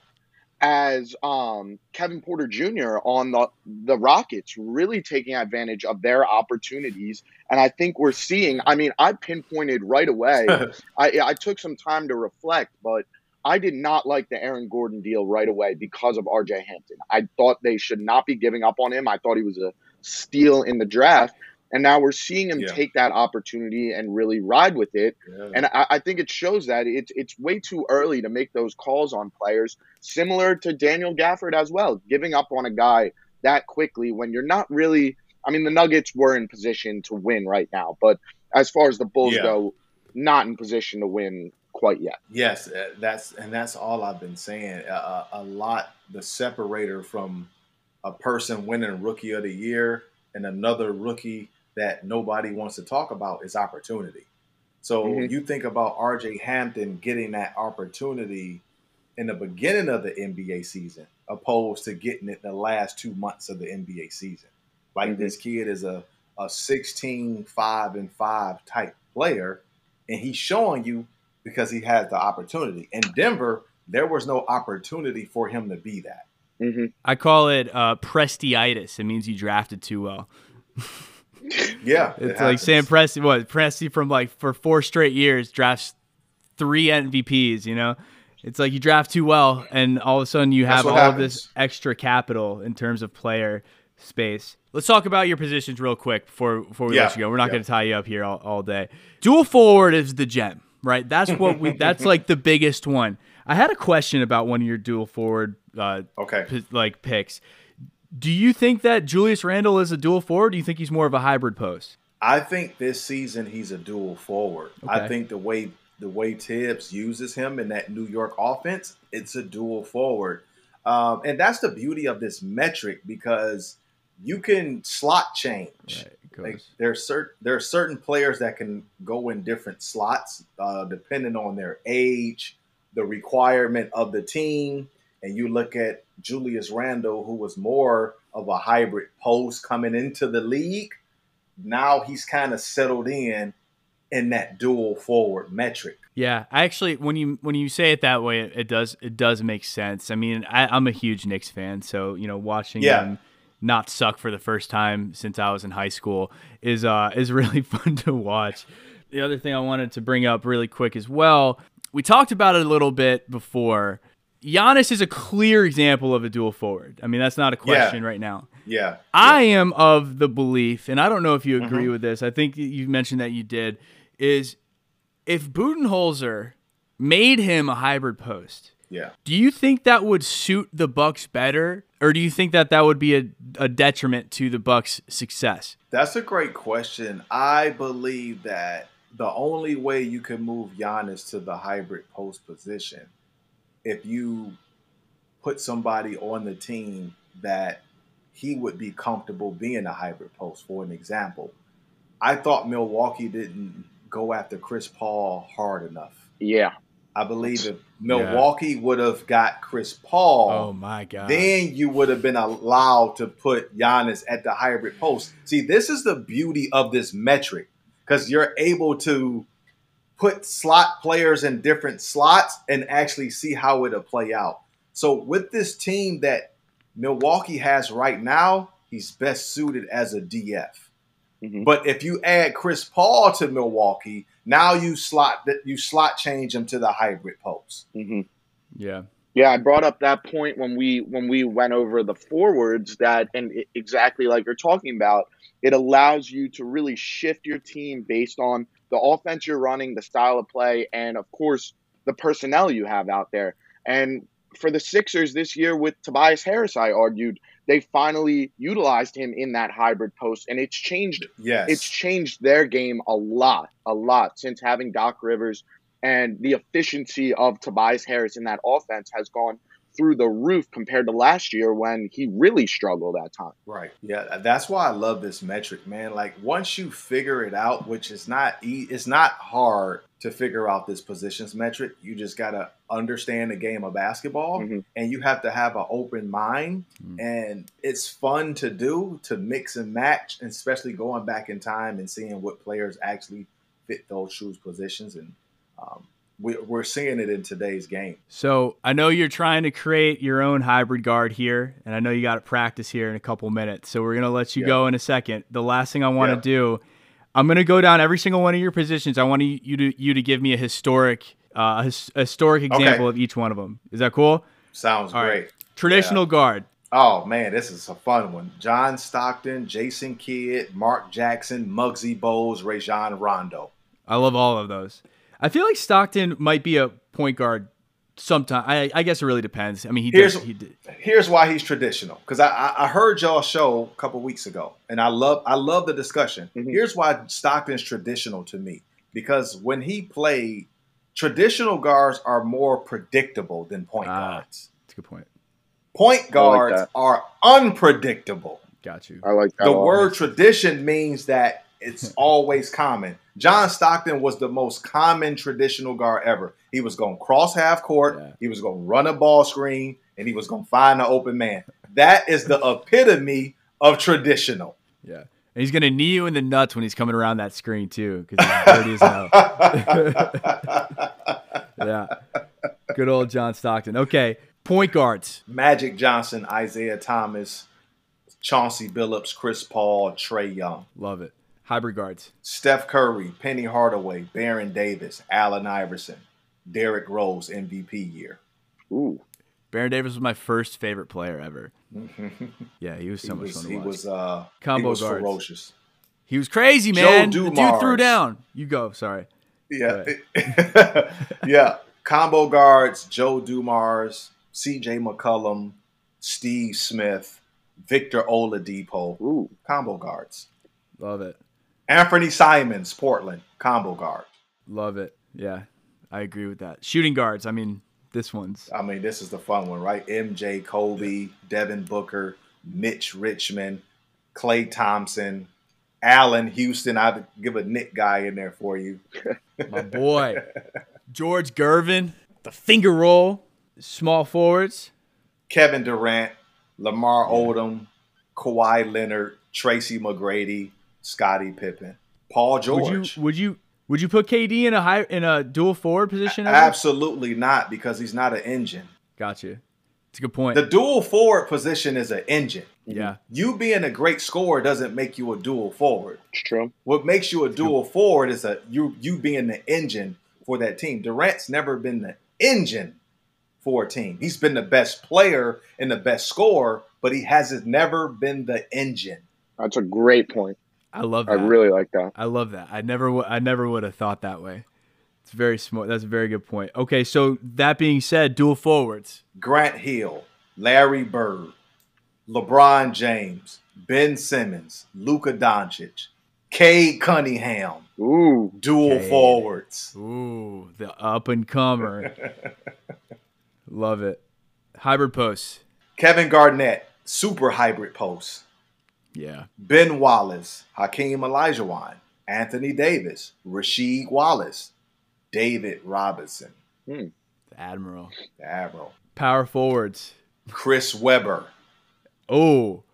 as um, Kevin Porter Junior on the the Rockets, really taking advantage of their opportunities. And I think we're seeing, I mean, I pinpointed right away. I, I took some time to reflect, but I did not like the Aaron Gordon deal right away because of R J Hampton. I thought they should not be giving up on him. I thought he was a steal in the draft. And now we're seeing him Yeah. take that opportunity and really ride with it. Yeah. And I, I think it shows that it's it's way too early to make those calls on players, similar to Daniel Gafford as well, giving up on a guy that quickly when you're not really. I mean, the Nuggets were in position to win right now, but as far as the Bulls Yeah. go, not in position to win quite yet. Yes, uh, that's and that's all I've been saying. Uh, a lot, the separator from a person winning Rookie of the Year and another rookie that nobody wants to talk about is opportunity. So Mhm. you think about R J Hampton getting that opportunity in the beginning of the N B A season, opposed to getting it the last two months of the N B A season. Like Mhm. this kid is a a sixteen, five, and five type player, and he's showing you because he has the opportunity. In Denver, there was no opportunity for him to be that. Mm-hmm. I call it uh, prestiitis. It means you drafted too well. Yeah, it's it like Sam happens. Presti. What Presti from like for four straight years drafts three M V Ps. You know, it's like you draft too well, and all of a sudden you That's have what all of this happens. extra capital in terms of player space. Let's talk about your positions real quick before before we Yeah, let you go. We're not yeah. going to tie you up here all, all day. Dual forward is the gem, right? That's what we. That's like the biggest one. I had a question about one of your dual forward uh, Okay. p- like picks. Do you think that Julius Randle is a dual forward? Or do you think he's more of a hybrid post? I think this season he's a dual forward. Okay. I think the way the way Tibbs uses him in that New York offense, it's a dual forward. Um, and that's the beauty of this metric because you can slot change. Right, it Like, goes. there's certain there are certain players that can go in different slots uh, depending on their age, the requirement of the team. And you look at Julius Randle, who was more of a hybrid post coming into the league. Now he's kind of settled in in that dual forward metric. Yeah, I actually, when you when you say it that way, it, it does it does make sense. I mean, I, I'm a huge Knicks fan, so you know, watching Yeah. them not suck for the first time since I was in high school is uh is really fun to watch. The other thing I wanted to bring up really quick as well, we talked about it a little bit before. Giannis is a clear example of a dual forward. I mean, that's not a question right now. Yeah. I am of the belief, and I don't know if you agree Mhm. with this. I think you mentioned that you did. Is if Budenholzer made him a hybrid post, Yeah. do you think that would suit the Bucks better, or do you think that that would be a, a detriment to the Bucks' success? That's a great question. I believe that the only way you can move Giannis to the hybrid post position, if you put somebody on the team that he would be comfortable being a hybrid post. For an example, I thought Milwaukee didn't go after Chris Paul hard enough. Yeah. I believe if Milwaukee would have got Chris Paul, Oh my God. then you would have been allowed to put Giannis at the hybrid post. See, this is the beauty of this metric because you're able to put slot players in different slots and actually see how it'll play out. So with this team that Milwaukee has right now, he's best suited as a D F. Mhm. But if you add Chris Paul to Milwaukee, now you slot you slot change him to the hybrid post. Mm-hmm. Yeah. Yeah, I brought up that point when we when we went over the forwards that, and it, exactly like you're talking about, it allows you to really shift your team based on the offense you're running, the style of play, and of course the personnel you have out there. And for the Sixers this year with Tobias Harris, I argued they finally utilized him in that hybrid post, and it's changed. Yes. It's changed their game a lot, a lot since having Doc Rivers. And the efficiency of Tobias Harris in that offense has gone through the roof compared to last year when he really struggled at times. Right. Yeah, that's why I love this metric, man. Like once you figure it out, which is not e- it's not hard to figure out this positions metric. You just got to understand the game of basketball Mm-hmm. and you have to have an open mind. Mm. And it's fun to do, to mix and match, and especially going back in time and seeing what players actually fit those shoes positions. And um, we, we're seeing it in today's game. So I know you're trying to create your own hybrid guard here, and I know you got to practice here in a couple minutes. So we're going to let you Yeah. go in a second. The last thing I want to Yeah. do, I'm going to go down every single one of your positions. I want you to you to give me a historic uh, a his- a historic example of each one of them. Is that cool? Sounds All right. great. Traditional Yeah. guard. Oh, man, this is a fun one. John Stockton, Jason Kidd, Mark Jackson, Muggsy Bogues, Rajon Rondo. I love all of those. I feel like Stockton might be a point guard sometime. I, I guess it really depends. I mean, he Here's- does. He did. Here's why he's traditional. Because I, I I heard y'all show a couple weeks ago, and I love I love the discussion. Mhm. Here's why Stockton's traditional to me. Because when he played, traditional guards are more predictable than point Ah. guards. That's a good point. Point guards that. are unpredictable. Got you. I like that. The a lot. word tradition means that it's always common. John Stockton was the most common traditional guard ever. He was going to cross half court, Yeah. he was going to run a ball screen, and he was going to find an open man. That is the epitome of traditional. Yeah. And he's going to knee you in the nuts when he's coming around that screen, too, because he's dirty as hell. Yeah. Good old John Stockton. Okay. Point guards. Magic Johnson, Isaiah Thomas, Chauncey Billups, Chris Paul, Trae Young. Love it. Hybrid guards. Steph Curry, Penny Hardaway, Baron Davis, Allen Iverson, Derrick Rose, M V P year. Ooh. Baron Davis was my first favorite player ever. Yeah, he was so he much was, fun to he watch. was, uh, Combo he was guards. ferocious. He was crazy, man. Joe The dude Dumars. threw down. You go. Sorry. Yeah. Yeah. Combo guards, Joe Dumars, C J McCollum, Steve Smith, Victor Oladipo. Ooh. Combo guards. Love it. Anthony Simons, Portland. Combo guard. Love it. Yeah, I agree with that. Shooting guards. I mean, this one's. I mean, this is the fun one, right? M J, Kobe, Devin Booker, Mitch Richmond, Klay Thompson, Allen Houston. I'd give a Nick guy in there for you. My boy. George Gervin. The finger roll. Small forwards. Kevin Durant, Lamar Odom, Kawhi Leonard, Tracy McGrady, Scottie Pippen, Paul George. Would you would you would you put K D in a high in a dual forward position? ever? Absolutely not, because he's not an engine. Got you. It's a good point. The dual forward position is an engine. Yeah. You being a great scorer doesn't make you a dual forward. It's true. What makes you a dual forward is a you you being the engine for that team. Durant's never been the engine for a team. He's been the best player and the best scorer, but he hasn't never been the engine. That's a great point. I love I that. really like that. I love that. I never w- I never would have thought that way. It's very smart. That's a very good point. Okay, so that being said, dual forwards. Grant Hill, Larry Bird, LeBron James, Ben Simmons, Luka Doncic, Cade Cunningham, Ooh. dual Cade. forwards. Ooh, the up and comer. Love it. Hybrid posts. Kevin Garnett, super hybrid post. Yeah. Ben Wallace, Hakeem Olajuwon, Anthony Davis, Rasheed Wallace, David Robinson, Hmm. The Admiral. the Admiral, Power forwards. Chris Webber, Oh,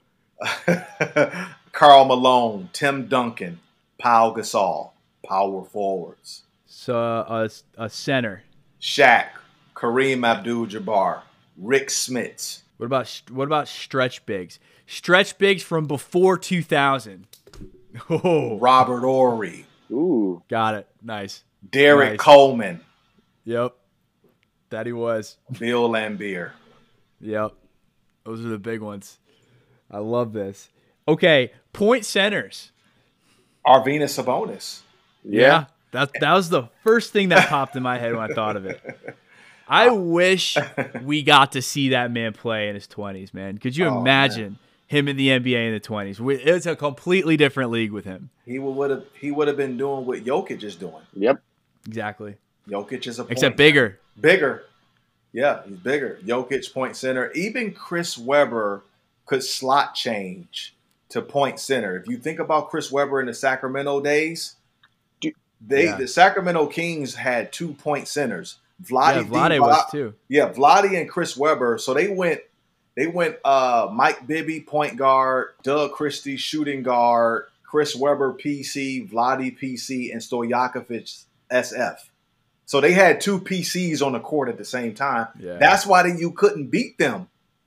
Karl Malone, Tim Duncan, Pau Gasol, power forwards. so uh, a, a center. Shaq, Kareem Abdul-Jabbar, Rick Smits, What about what about stretch bigs? Stretch bigs from before two thousand. Oh, Robert Ory, Ooh. got it. Nice. Derek Nice. Coleman, Yep. That he was. Bill Laimbeer. Yep. Those are the big ones. I love this. Okay, point centers. Arvina Sabonis. Yeah. That that was the first thing that popped in my head when I thought of it. I wish we got to see that man play in his twenties, man. Could you Oh, imagine him in the N B A in the twenties? It's a completely different league with him. He would have he would have been doing what Jokic is doing. Yep. Exactly. Jokic is a point Except bigger. Bigger. Yeah, he's bigger. Jokic, point center. Even Chris Webber could slot change to point center. If you think about Chris Webber in the Sacramento days, they Yeah. the Sacramento Kings had two point centers. Vlade, Yeah, Vlade Divac- was too. Yeah, Vlade and Chris Webber. So they went they went uh, Mike Bibby, point guard, Doug Christie, shooting guard, Chris Webber, P C, Vlade, P C, and Stojakovic, S F. So they had two P Cs on the court at the same time. Yeah. That's why they, you couldn't beat them.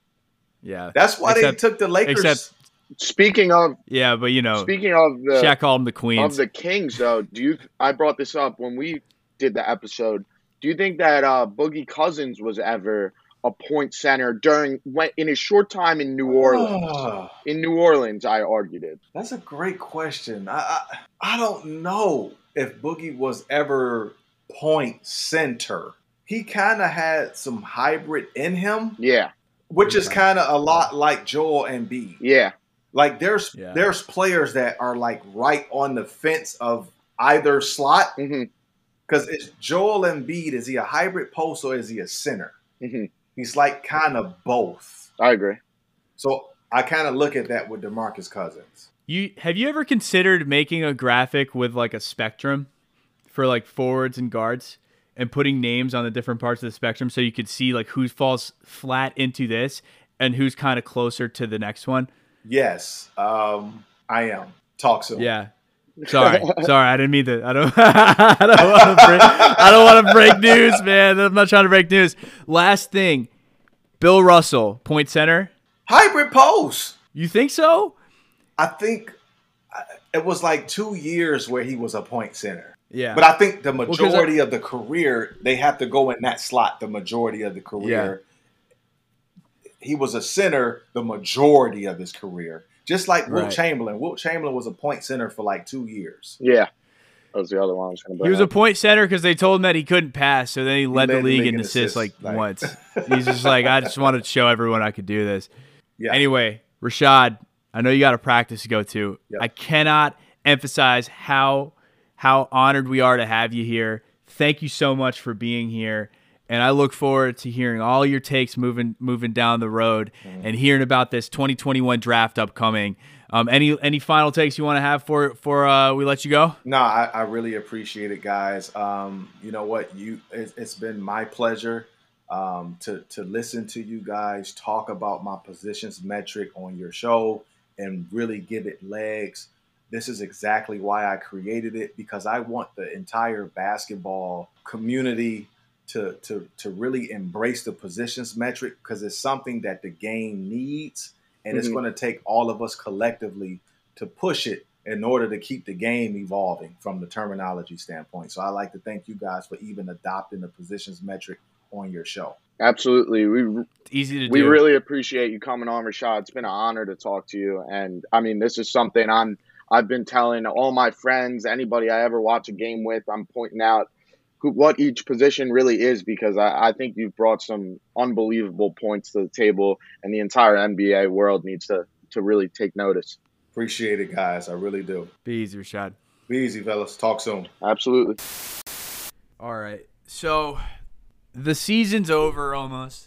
Yeah. That's why Except- they took the Lakers. except- Speaking of Yeah, but you know, speaking of the Shaq called him the of Queens. the Kings, though, do you? I brought this up when we did the episode. Do you think that uh, Boogie Cousins was ever a point center during when, in his short time in New Orleans? Ah, In New Orleans, I argued it. that's a great question. I, I I don't know if Boogie was ever point center. He kind of had some hybrid in him, Yeah, which is Okay. kind of a lot like Joel Embiid. yeah, Like there's Yeah. there's players that are like right on the fence of either slot, hmm because it's Joel Embiid. Is he a hybrid post or is he a center? hmm He's like kind of both. I agree. So I kind of look at that with DeMarcus Cousins. You have you ever considered making a graphic with like a spectrum for like forwards and guards and putting names on the different parts of the spectrum so you could see like who falls flat into this and who's kind of closer to the next one? Yes, um, I am. Talk soon. Yeah. Sorry, sorry, I didn't mean to. I don't. I don't want to break. I don't want to break news, man. I'm not trying to break news. Last thing, Bill Russell, point center. Hybrid post. You think so? I think it was like two years where he was a point center. Yeah. But I think the majority well, of the career, they have to go in that slot the majority of the career. Yeah. He was a center the majority of his career. Just like Wilt right. Chamberlain. Wilt Chamberlain was a point center for like two years. Yeah. That was the other one I was going to bring He was up. a point center because they told him that he couldn't pass, so then he led, he led the league in assists like, like once. He's just like, I just wanted to show everyone I could do this. Yeah. Anyway, Rashad, I know you got a practice to go to. Yep. I cannot emphasize how how honored we are to have you here. Thank you so much for being here. And I look forward to hearing all your takes moving moving down the road mm. and hearing about this twenty twenty-one draft upcoming. Um, any any final takes you want to have for for uh, we let you go? No, I, I really appreciate it, guys. Um, you know what? You it, it's been my pleasure um, to to listen to you guys talk about my positions metric on your show and really give it legs. This is exactly why I created it, because I want the entire basketball community to to to really embrace the positions metric, because it's something that the game needs. And mm-hmm. it's going to take all of us collectively to push it in order to keep the game evolving from the terminology standpoint. So I'd like to thank you guys for even adopting the positions metric on your show. Absolutely. We it's easy to we do. really appreciate you coming on, Rashad. It's been an honor to talk to you. And I mean, this is something I'm I've been telling all my friends, anybody I ever watch a game with, I'm pointing out who, what each position really is, because I, I think you've brought some unbelievable points to the table, and the entire N B A world needs to to really take notice. Appreciate it, guys. I really do. Be easy, Rashad. Be easy, fellas. Talk soon. Absolutely. All right. So the season's over almost.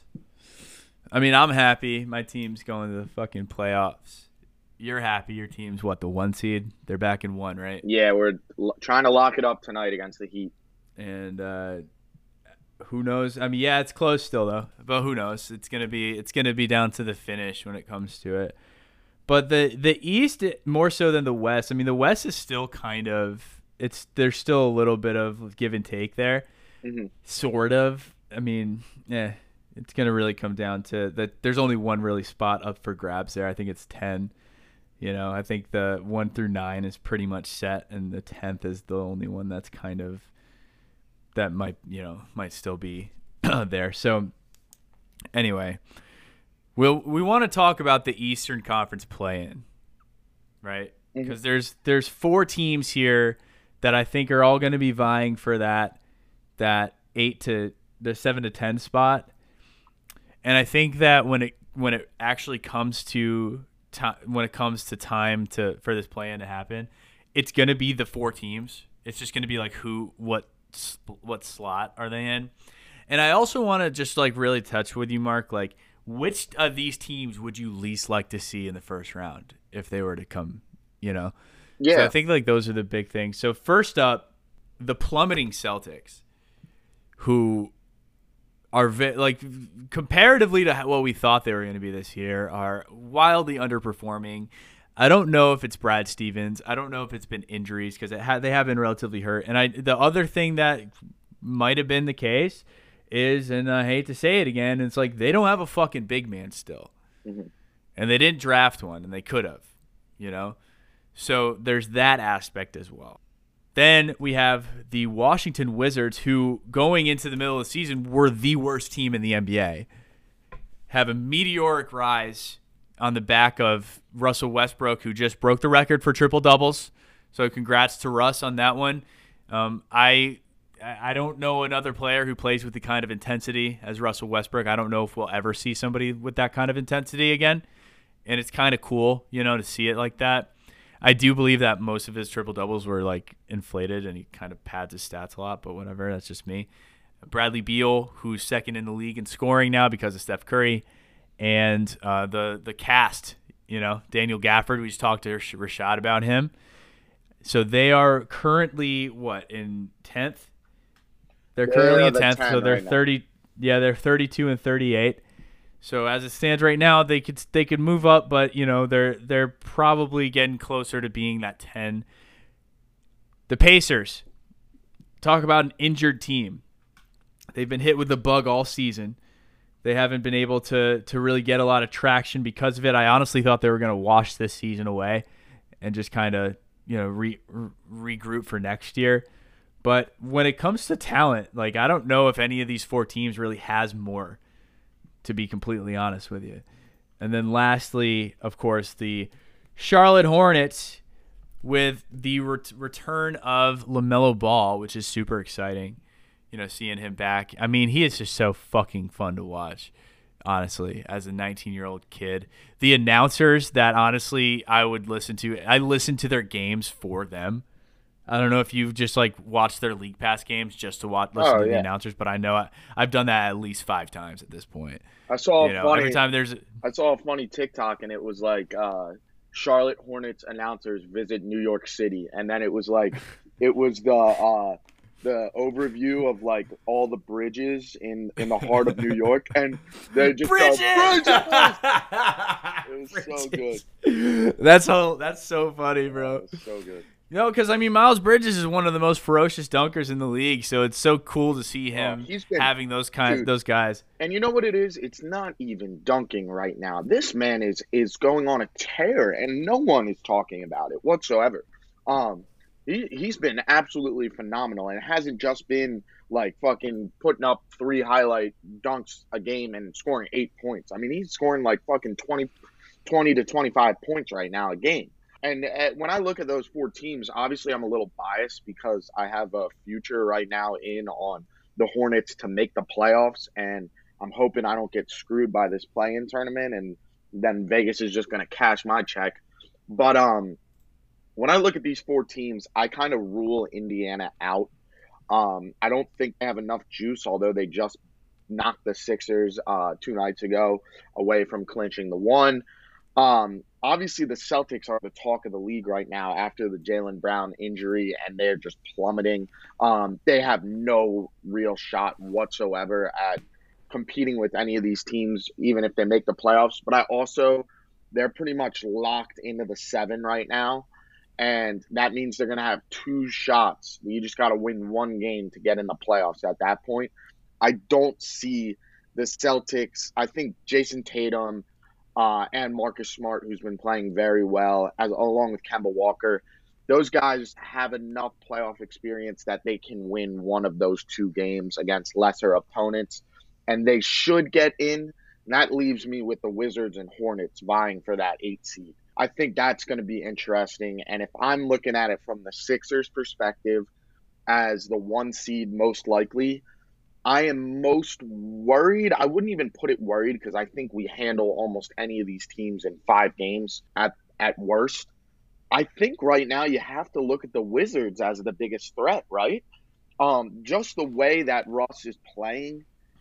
I mean, I'm happy. My team's going to the fucking playoffs. You're happy. Your team's what, the one seed? They're back in one, right? Yeah, we're l- trying to lock it up tonight against the Heat. And uh, who knows? I mean, yeah, it's close still though. But who knows? It's gonna be it's gonna be down to the finish when it comes to it. But the the East more so than the West. I mean, the West is still kind of it's there's still a little bit of give and take there, mm-hmm. sort of. I mean, yeah, it's gonna really come down to that. There's only one really spot up for grabs there. I think it's ten. You know, I think the one through nine is pretty much set, and the tenth is the only one that's kind of. That might, you know, might still be there. So anyway, we'll, we want to talk about the Eastern Conference play-in, right? Because mm-hmm. there's there's four teams here that I think are all going to be vying for that that eight to the seven to ten spot. And I think that when it when it actually comes to time, when it comes to time to for this play-in to happen, it's going to be the four teams. It's just going to be like who what. what slot are they in? And I also want to just like really touch with you, Mark, like which of these teams would you least like to see in the first round if they were to come, you know? Yeah. So I think like those are the big things. So first up, the plummeting Celtics, who are vi- like comparatively to what we thought they were going to be this year, are wildly underperforming. I don't know if it's Brad Stevens. I don't know if it's been injuries, because it ha- they have been relatively hurt. And I, the other thing that might have been the case is, and I hate to say it again, it's like they don't have a fucking big man still. Mm-hmm. And they didn't draft one, and they could have, you know? So there's that aspect as well. Then we have the Washington Wizards, who going into the middle of the season were the worst team in the N B A, have a meteoric rise on the back of Russell Westbrook, who just broke the record for triple doubles. So congrats to Russ on that one. Um, I I don't know another player who plays with the kind of intensity as Russell Westbrook. I don't know if we'll ever see somebody with that kind of intensity again. And it's kind of cool, you know, to see it like that. I do believe that most of his triple doubles were like inflated, and he kind of pads his stats a lot, but whatever, that's just me. Bradley Beal, who's second in the league in scoring now because of Steph Curry. And uh, the the cast, you know, Daniel Gafford, we just talked to Rashad about him. So they are currently, what, in tenth? They're currently they're in tenth, ten so they're right thirty. Now. Yeah, they're thirty-two and thirty-eight. So as it stands right now, they could they could move up, but you know they're they're probably getting closer to being that ten. The Pacers, talk about an injured team. They've been hit with the bug all season. They haven't been able to to really get a lot of traction because of it. I honestly thought they were going to wash this season away and just kind of, you know, re, re, regroup for next year. But when it comes to talent, like, I don't know if any of these four teams really has more, to be completely honest with you. And then lastly, of course, the Charlotte Hornets with the ret- return of LaMelo Ball, which is super exciting. You know, seeing him back. I mean, he is just so fucking fun to watch, honestly, as a nineteen-year-old kid. The announcers that, honestly, I would listen to, I listen to their games for them. I don't know if you've just, like, watched their League Pass games just to watch, listen Oh, to yeah. the announcers, but I know I, I've done that at least five times at this point. I saw You a know, funny. every time there's I saw a funny TikTok, and it was like uh, Charlotte Hornets announcers visit New York City, and then it was like it was the uh, the overview of like all the bridges in in the heart of New York, and they just Bridges! go, bridges! It was so good. That's so that's so funny, bro. It was so good. You know, because I mean, Miles Bridges is one of the most ferocious dunkers in the league, so it's so cool to see him he's been- having those kind dude. those guys. And you know what it is? It's not even dunking right now. This man is is going on a tear, and no one is talking about it whatsoever. Um, he he's been absolutely phenomenal, and it hasn't just been like fucking putting up three highlight dunks a game and scoring eight points. I mean, he's scoring like fucking twenty, twenty to twenty-five points right now a game. And uh, when I look at those four teams, obviously I'm a little biased because I have a future right now in on the Hornets to make the playoffs, and I'm hoping I don't get screwed by this play-in tournament, and then Vegas is just going to cash my check. But um, when I look at these four teams, I kind of rule Indiana out. Um, I don't think they have enough juice, although they just knocked the Sixers uh, two nights ago away from clinching the one. Um, obviously, the Celtics are the talk of the league right now after the Jaylen Brown injury, and they're just plummeting. Um, they have no real shot whatsoever at competing with any of these teams, even if they make the playoffs. But I also, they're pretty much locked into the seven right now, and that means they're going to have two shots. You just got to win one game to get in the playoffs at that point. I don't see the Celtics. I think Jason Tatum Uh, and Marcus Smart, who's been playing very well, as along with Kemba Walker. Those guys have enough playoff experience that they can win one of those two games against lesser opponents, and they should get in. And that leaves me with the Wizards and Hornets vying for that eight seed. I think that's going to be interesting, and if I'm looking at it from the Sixers' perspective as the one seed most likely, I am most worried. I wouldn't even put it worried because I think we handle almost any of these teams in five games at, at worst. I think right now you have to look at the Wizards as the biggest threat, right? Um, just the way that Russ is playing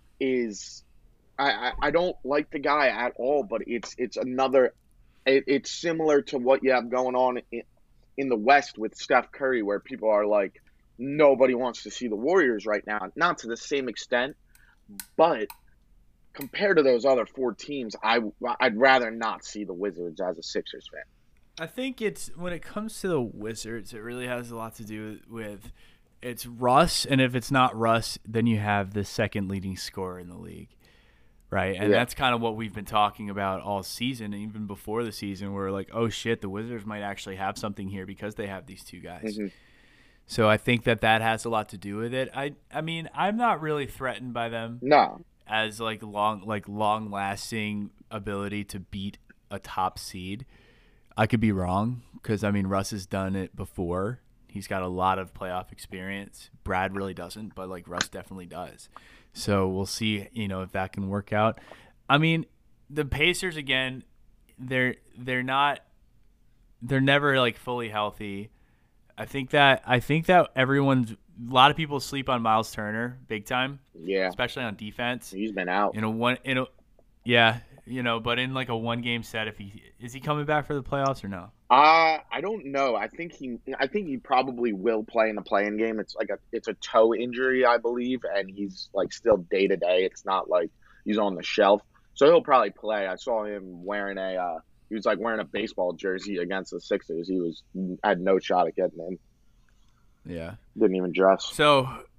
is I, I, I don't like the guy at all, but it's it's another it, it's similar to what you have going on in, in the West with Steph Curry, where people are like, nobody wants to see the Warriors right now. Not to the same extent, but compared to those other four teams, I, I'd rather not see the Wizards as a Sixers fan. I think it's when it comes to the Wizards, it really has a lot to do with it's Russ, and if it's not Russ, then you have the second leading scorer in the league, right? And Yeah. that's kind of what we've been talking about all season, and even before the season. We're like, oh shit, the Wizards might actually have something here because they have these two guys. Mm-hmm. So I think that that has a lot to do with it. I I mean, I'm not really threatened by them No. as like long like long lasting ability to beat a top seed. I could be wrong because I mean Russ has done it before. He's got a lot of playoff experience. Brad really doesn't, but like Russ definitely does. So we'll see, you know, if that can work out. I mean, the Pacers again, they're they're not they're never like fully healthy. I think that I think that everyone's a lot of people sleep on Miles Turner big time, Yeah. especially on defense. He's been out. In a one in a yeah, you know, but in like a one game set, if he is he coming back for the playoffs or no? Uh, I don't know. I think he I think he probably will play in the play-in game. It's like a it's a toe injury, I believe, and he's like still day to day. It's not like he's on the shelf. So he'll probably play. I saw him wearing a uh he was like wearing a baseball jersey against the Sixers. He was had no shot at getting in. Yeah. Didn't even dress. So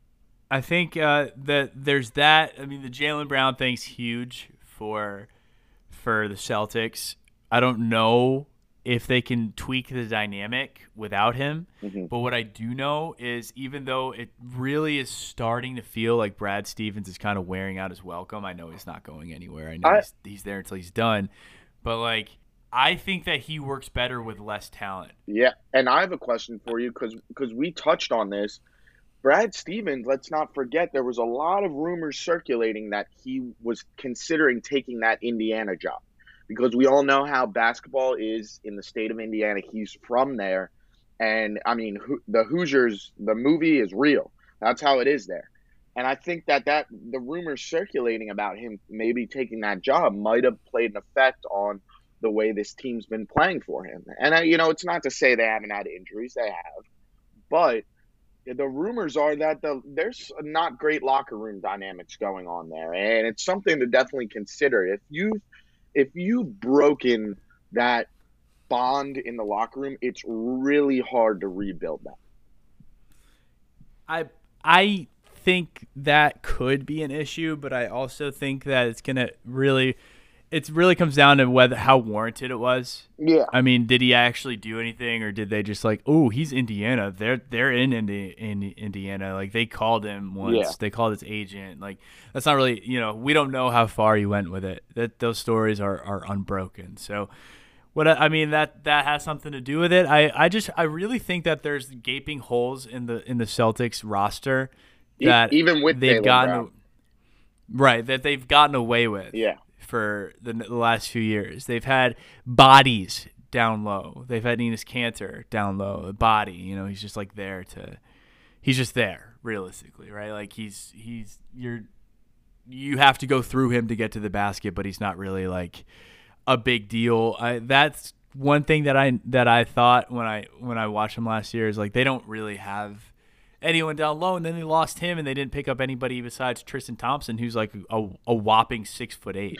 I think uh, that there's that. I mean, the Jaylen Brown thing's huge for for the Celtics. I don't know if they can tweak the dynamic without him. Mm-hmm. But what I do know is even though it really is starting to feel like Brad Stevens is kind of wearing out his welcome, I know he's not going anywhere. I know I, he's, he's there until he's done. But, like, I think that he works better with less talent. Yeah, and I have a question for you because because we touched on this. Brad Stevens, let's not forget, there was a lot of rumors circulating that he was considering taking that Indiana job because we all know how basketball is in the state of Indiana. He's from there. And, I mean, the Hoosiers, the movie is real. That's how it is there. And I think that, that the rumors circulating about him maybe taking that job might have played an effect on the way this team's been playing for him. And, I, you know, it's not to say they haven't had injuries. They have. But the rumors are that the, there's not great locker room dynamics going on there, and it's something to definitely consider. If you if you've broken that bond in the locker room, it's really hard to rebuild that. I I think that could be an issue, but I also think that it's gonna really. It really comes down to whether how warranted it was. Yeah. I mean, did he actually do anything, or did they just like, oh, he's Indiana. They're they're in Indi- in Indiana. Like they called him once. Yeah. They called his agent. Like that's not really, you know, we don't know how far he went with it. That those stories are, are unbroken. So, what I mean that that has something to do with it. I, I just I really think that there's gaping holes in the in the Celtics roster that even with they've Jaylen gotten Brown. right that they've gotten away with. Yeah. For the, the last few years. They've had bodies down low. They've had Enes Kanter down low, a body. You know, he's just like there to – he's just there, realistically, right? Like he's – he's you're you have to go through him to get to the basket, but he's not really like a big deal. I, that's one thing that I that I thought when I when I watched him last year is like they don't really have – anyone down low, and then they lost him, and they didn't pick up anybody besides Tristan Thompson, who's like a, a whopping six foot eight,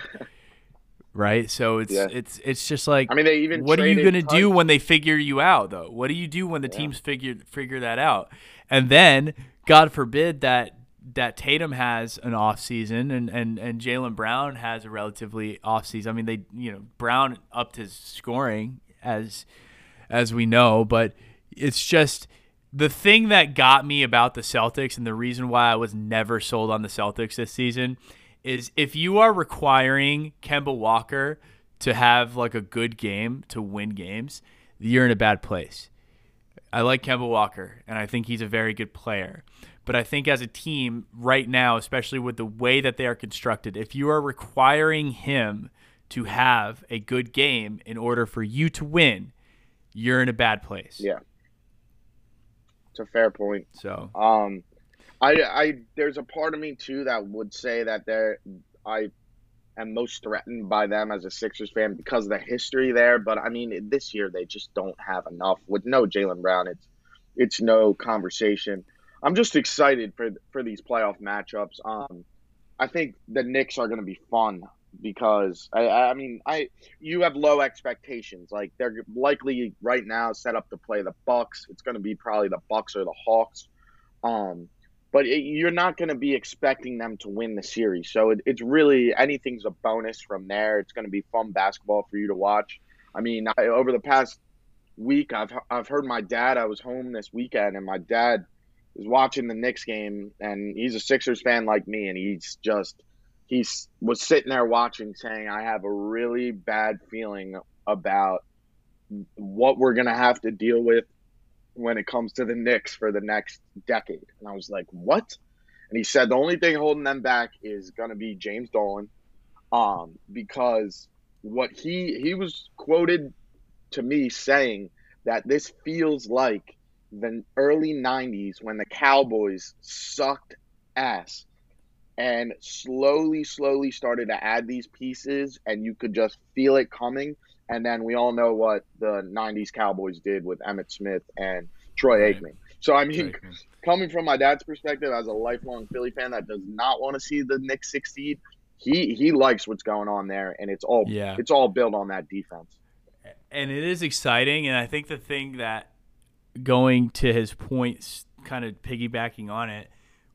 right? So it's Yeah. it's it's just like, I mean, they even what are you traded gonna do Tug- when they figure you out, though? What do you do when the Yeah. teams figure figure that out? And then, God forbid that that Tatum has an off season, and and and Jaylen Brown has a relatively off season. I mean, they you know Brown upped his scoring as as we know, but it's just. The thing that got me about the Celtics and the reason why I was never sold on the Celtics this season is if you are requiring Kemba Walker to have like a good game to win games, you're in a bad place. I like Kemba Walker, and I think he's a very good player. But I think as a team right now, especially with the way that they are constructed, if you are requiring him to have a good game in order for you to win, you're in a bad place. Yeah. It's a fair point. So, um, I, I, there's a part of me too that would say that they're, I am most threatened by them as a Sixers fan because of the history there. But I mean, this year they just don't have enough. With no Jaylen Brown, it's, it's no conversation. I'm just excited for for these playoff matchups. Um, I think the Knicks are going to be fun because I, I mean, I you have low expectations. Like they're likely right now set up to play the Bucks. It's going to be probably the Bucks or the Hawks. Um, but it, you're not going to be expecting them to win the series. So it, it's really anything's a bonus from there. It's going to be fun basketball for you to watch. I mean, I, over the past week, I've I've heard my dad. I was home this weekend, and my dad is watching the Knicks game, and he's a Sixers fan like me, and he's just. He was sitting there watching saying, I have a really bad feeling about what we're going to have to deal with when it comes to the Knicks for the next decade. And I was like, what? And he said the only thing holding them back is going to be James Dolan, um, because what he he was quoted to me saying that this feels like the early nineties when the Cowboys sucked ass. And slowly, slowly started to add these pieces, and you could just feel it coming. And then we all know what the nineties Cowboys did with Emmitt Smith and Troy Right. Aikman. So, I mean, Aikman. coming from my dad's perspective as a lifelong Philly fan that does not want to see the Knicks succeed, he he likes what's going on there, and it's all Yeah. it's all built on that defense. And it is exciting, and I think the thing that going to his points, kind of piggybacking on it,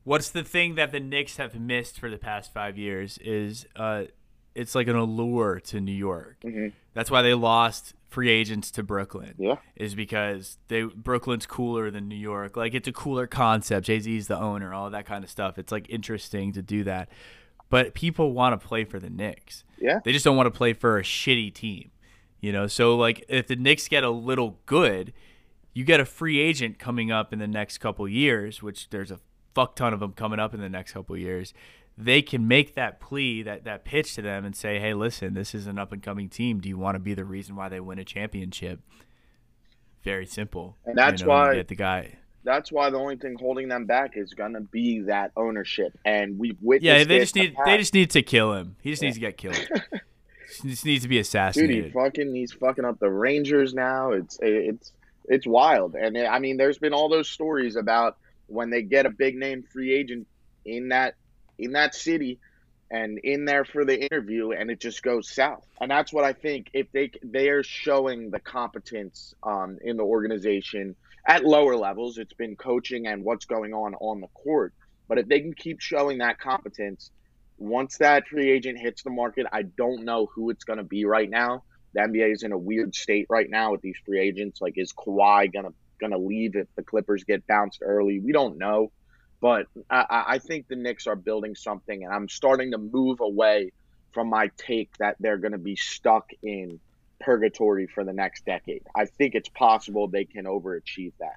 What's the thing that the Knicks have missed for the past five years is uh, it's like an allure to New York. Mm-hmm. That's why they lost free agents to Brooklyn. Yeah. Is because they Brooklyn's cooler than New York. Like, it's a cooler concept. Jay-Z's the owner, all that kind of stuff. It's like interesting to do that. But people want to play for the Knicks. Yeah. They just don't want to play for a shitty team. You know, so like if the Knicks get a little good, you get a free agent coming up in the next couple years, which there's a fuck ton of them coming up in the next couple years. They can make that plea, that that pitch to them and say, hey, listen, this is an up-and-coming team. Do you want to be the reason why they win a championship? Very simple. And that's you know, why you get the guy. That's why the only thing holding them back is going to be that ownership. And we've witnessed Yeah, they it just in the need past. they just need to kill him. He just Yeah. needs to get killed. He just needs to be Dude, assassinated. he fucking he's fucking up the Rangers now. It's it's it's wild. And I mean, there's been all those stories about when they get a big name free agent in that in that city and in there for the interview, and it just goes south. And that's what I think. If they they are showing the competence um, in the organization at lower levels, it's been coaching and what's going on on the court. But if they can keep showing that competence, once that free agent hits the market, I don't know who it's going to be right now. The N B A is in a weird state right now with these free agents. Like, is Kawhi gonna gonna leave if the Clippers get bounced early? We don't know, but I, I think the Knicks are building something, and I'm starting to move away from my take that they're going to be stuck in purgatory for the next decade. I think it's possible they can overachieve that.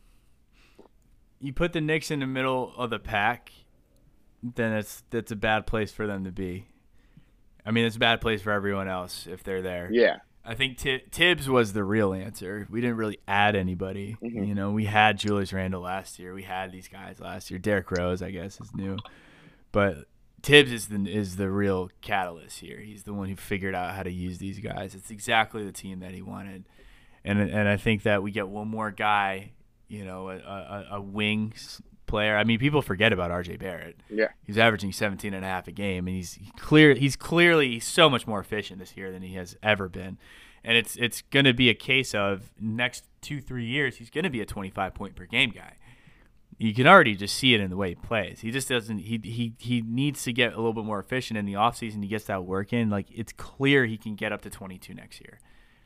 You put the Knicks in the middle of the pack, then it's that's a bad place for them to be. I mean, it's a bad place for everyone else if they're there. Yeah. I think T- Tibbs was the real answer. We didn't really add anybody. Mm-hmm. You know, we had Julius Randle last year. We had these guys last year. Derrick Rose, I guess, is new. But Tibbs is the is the real catalyst here. He's the one who figured out how to use these guys. It's exactly the team that he wanted. And and I think that we get one more guy, you know, a, a, a wing player. I mean, people forget about R J Barrett. Yeah. He's averaging seventeen and a half a game, and he's clear he's clearly so much more efficient this year than he has ever been. And it's it's going to be a case of next two, three years, he's going to be a twenty-five point per game guy. You can already just see it in the way he plays. He just doesn't he he he needs to get a little bit more efficient in the offseason. He gets that work in. Like, it's clear he can get up to twenty-two next year.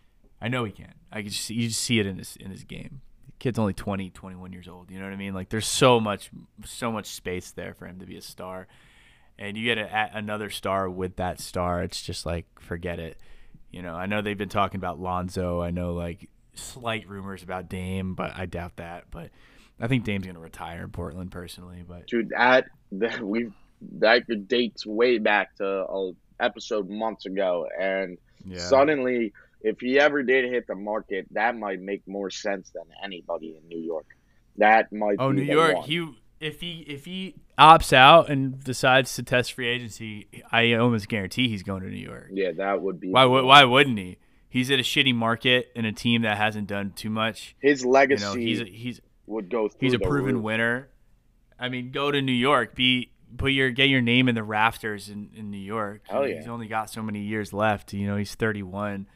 I know he can. I can just you just see it in his in his game. Kid's only twenty, twenty-one years old. You know what I mean? Like, there's so much, so much space there for him to be a star. And you get a, another star with that star. It's just like, forget it. You know, I know they've been talking about Lonzo. I know, like, slight rumors about Dame, but I doubt that. But I think Dame's going to retire in Portland personally. But Dude, that, that, we, that dates way back to an episode months ago. And yeah. suddenly, if he ever did hit the market, that might make more sense than anybody in New York. That might Oh, be New the York, one. he if he if he opts out and decides to test free agency, I almost guarantee he's going to New York. Yeah, that would be. Why would why wouldn't he? He's at a shitty market in a team that hasn't done too much. His legacy You know, he's a, he's would go through he's a the proven roof. winner. I mean, go to New York, be put your get your name in the rafters in, in New York. Hell yeah. He's only got so many years left. You know, he's thirty-one.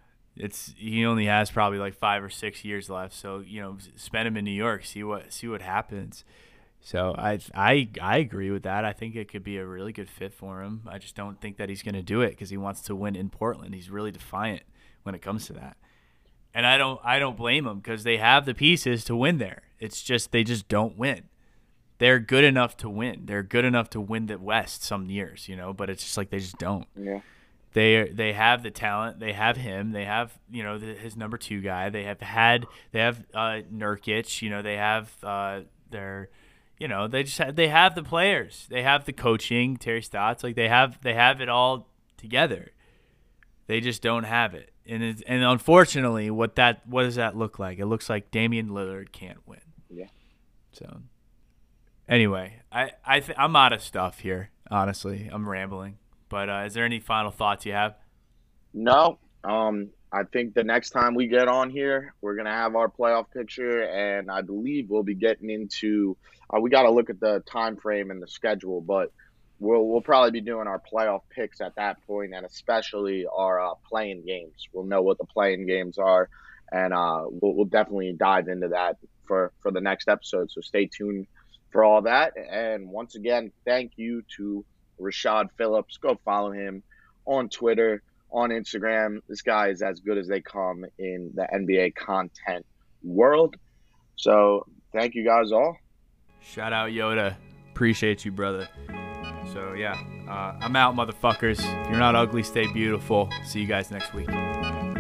It's he only has probably like five or six years left. So, you know, spend him in New York, see what see what happens. So I I I agree with that. I think it could be a really good fit for him. I just don't think that he's going to do it because he wants to win in Portland. He's really defiant when it comes to that. And I don't I don't blame him because they have the pieces to win there. It's just they just don't win. They're good enough to win. They're good enough to win the West some years, you know, but it's just like they just don't. Yeah. They they have the talent. They have him. They have, you know, the, his number two guy. They have had they have uh, Nurkic. You know, they have uh, their, you know, they just have, they have the players. They have the coaching. Terry Stotts, like they have they have it all together. They just don't have it, and it's, and unfortunately, what that what does that look like? It looks like Damian Lillard can't win. Yeah. So anyway, I I th- I'm out of stuff here. Honestly, I'm rambling. But uh, is there any final thoughts you have? No. Um, I think the next time we get on here, we're gonna have our playoff picture, and I believe we'll be getting into. Uh, we got to look at the time frame and the schedule, but we'll we'll probably be doing our playoff picks at that point, and especially our uh, playing games. We'll know what the playing games are, and uh, we'll we'll definitely dive into that for for the next episode. So stay tuned for all that. And once again, thank you to Rashad Phillips. Go follow him on Twitter, on Instagram. This guy is as good as they come in the N B A content world. So thank you guys all. Shout out Yoda. Appreciate you, brother. So yeah, uh, I'm out, motherfuckers. If you're not ugly, stay beautiful. See you guys next week.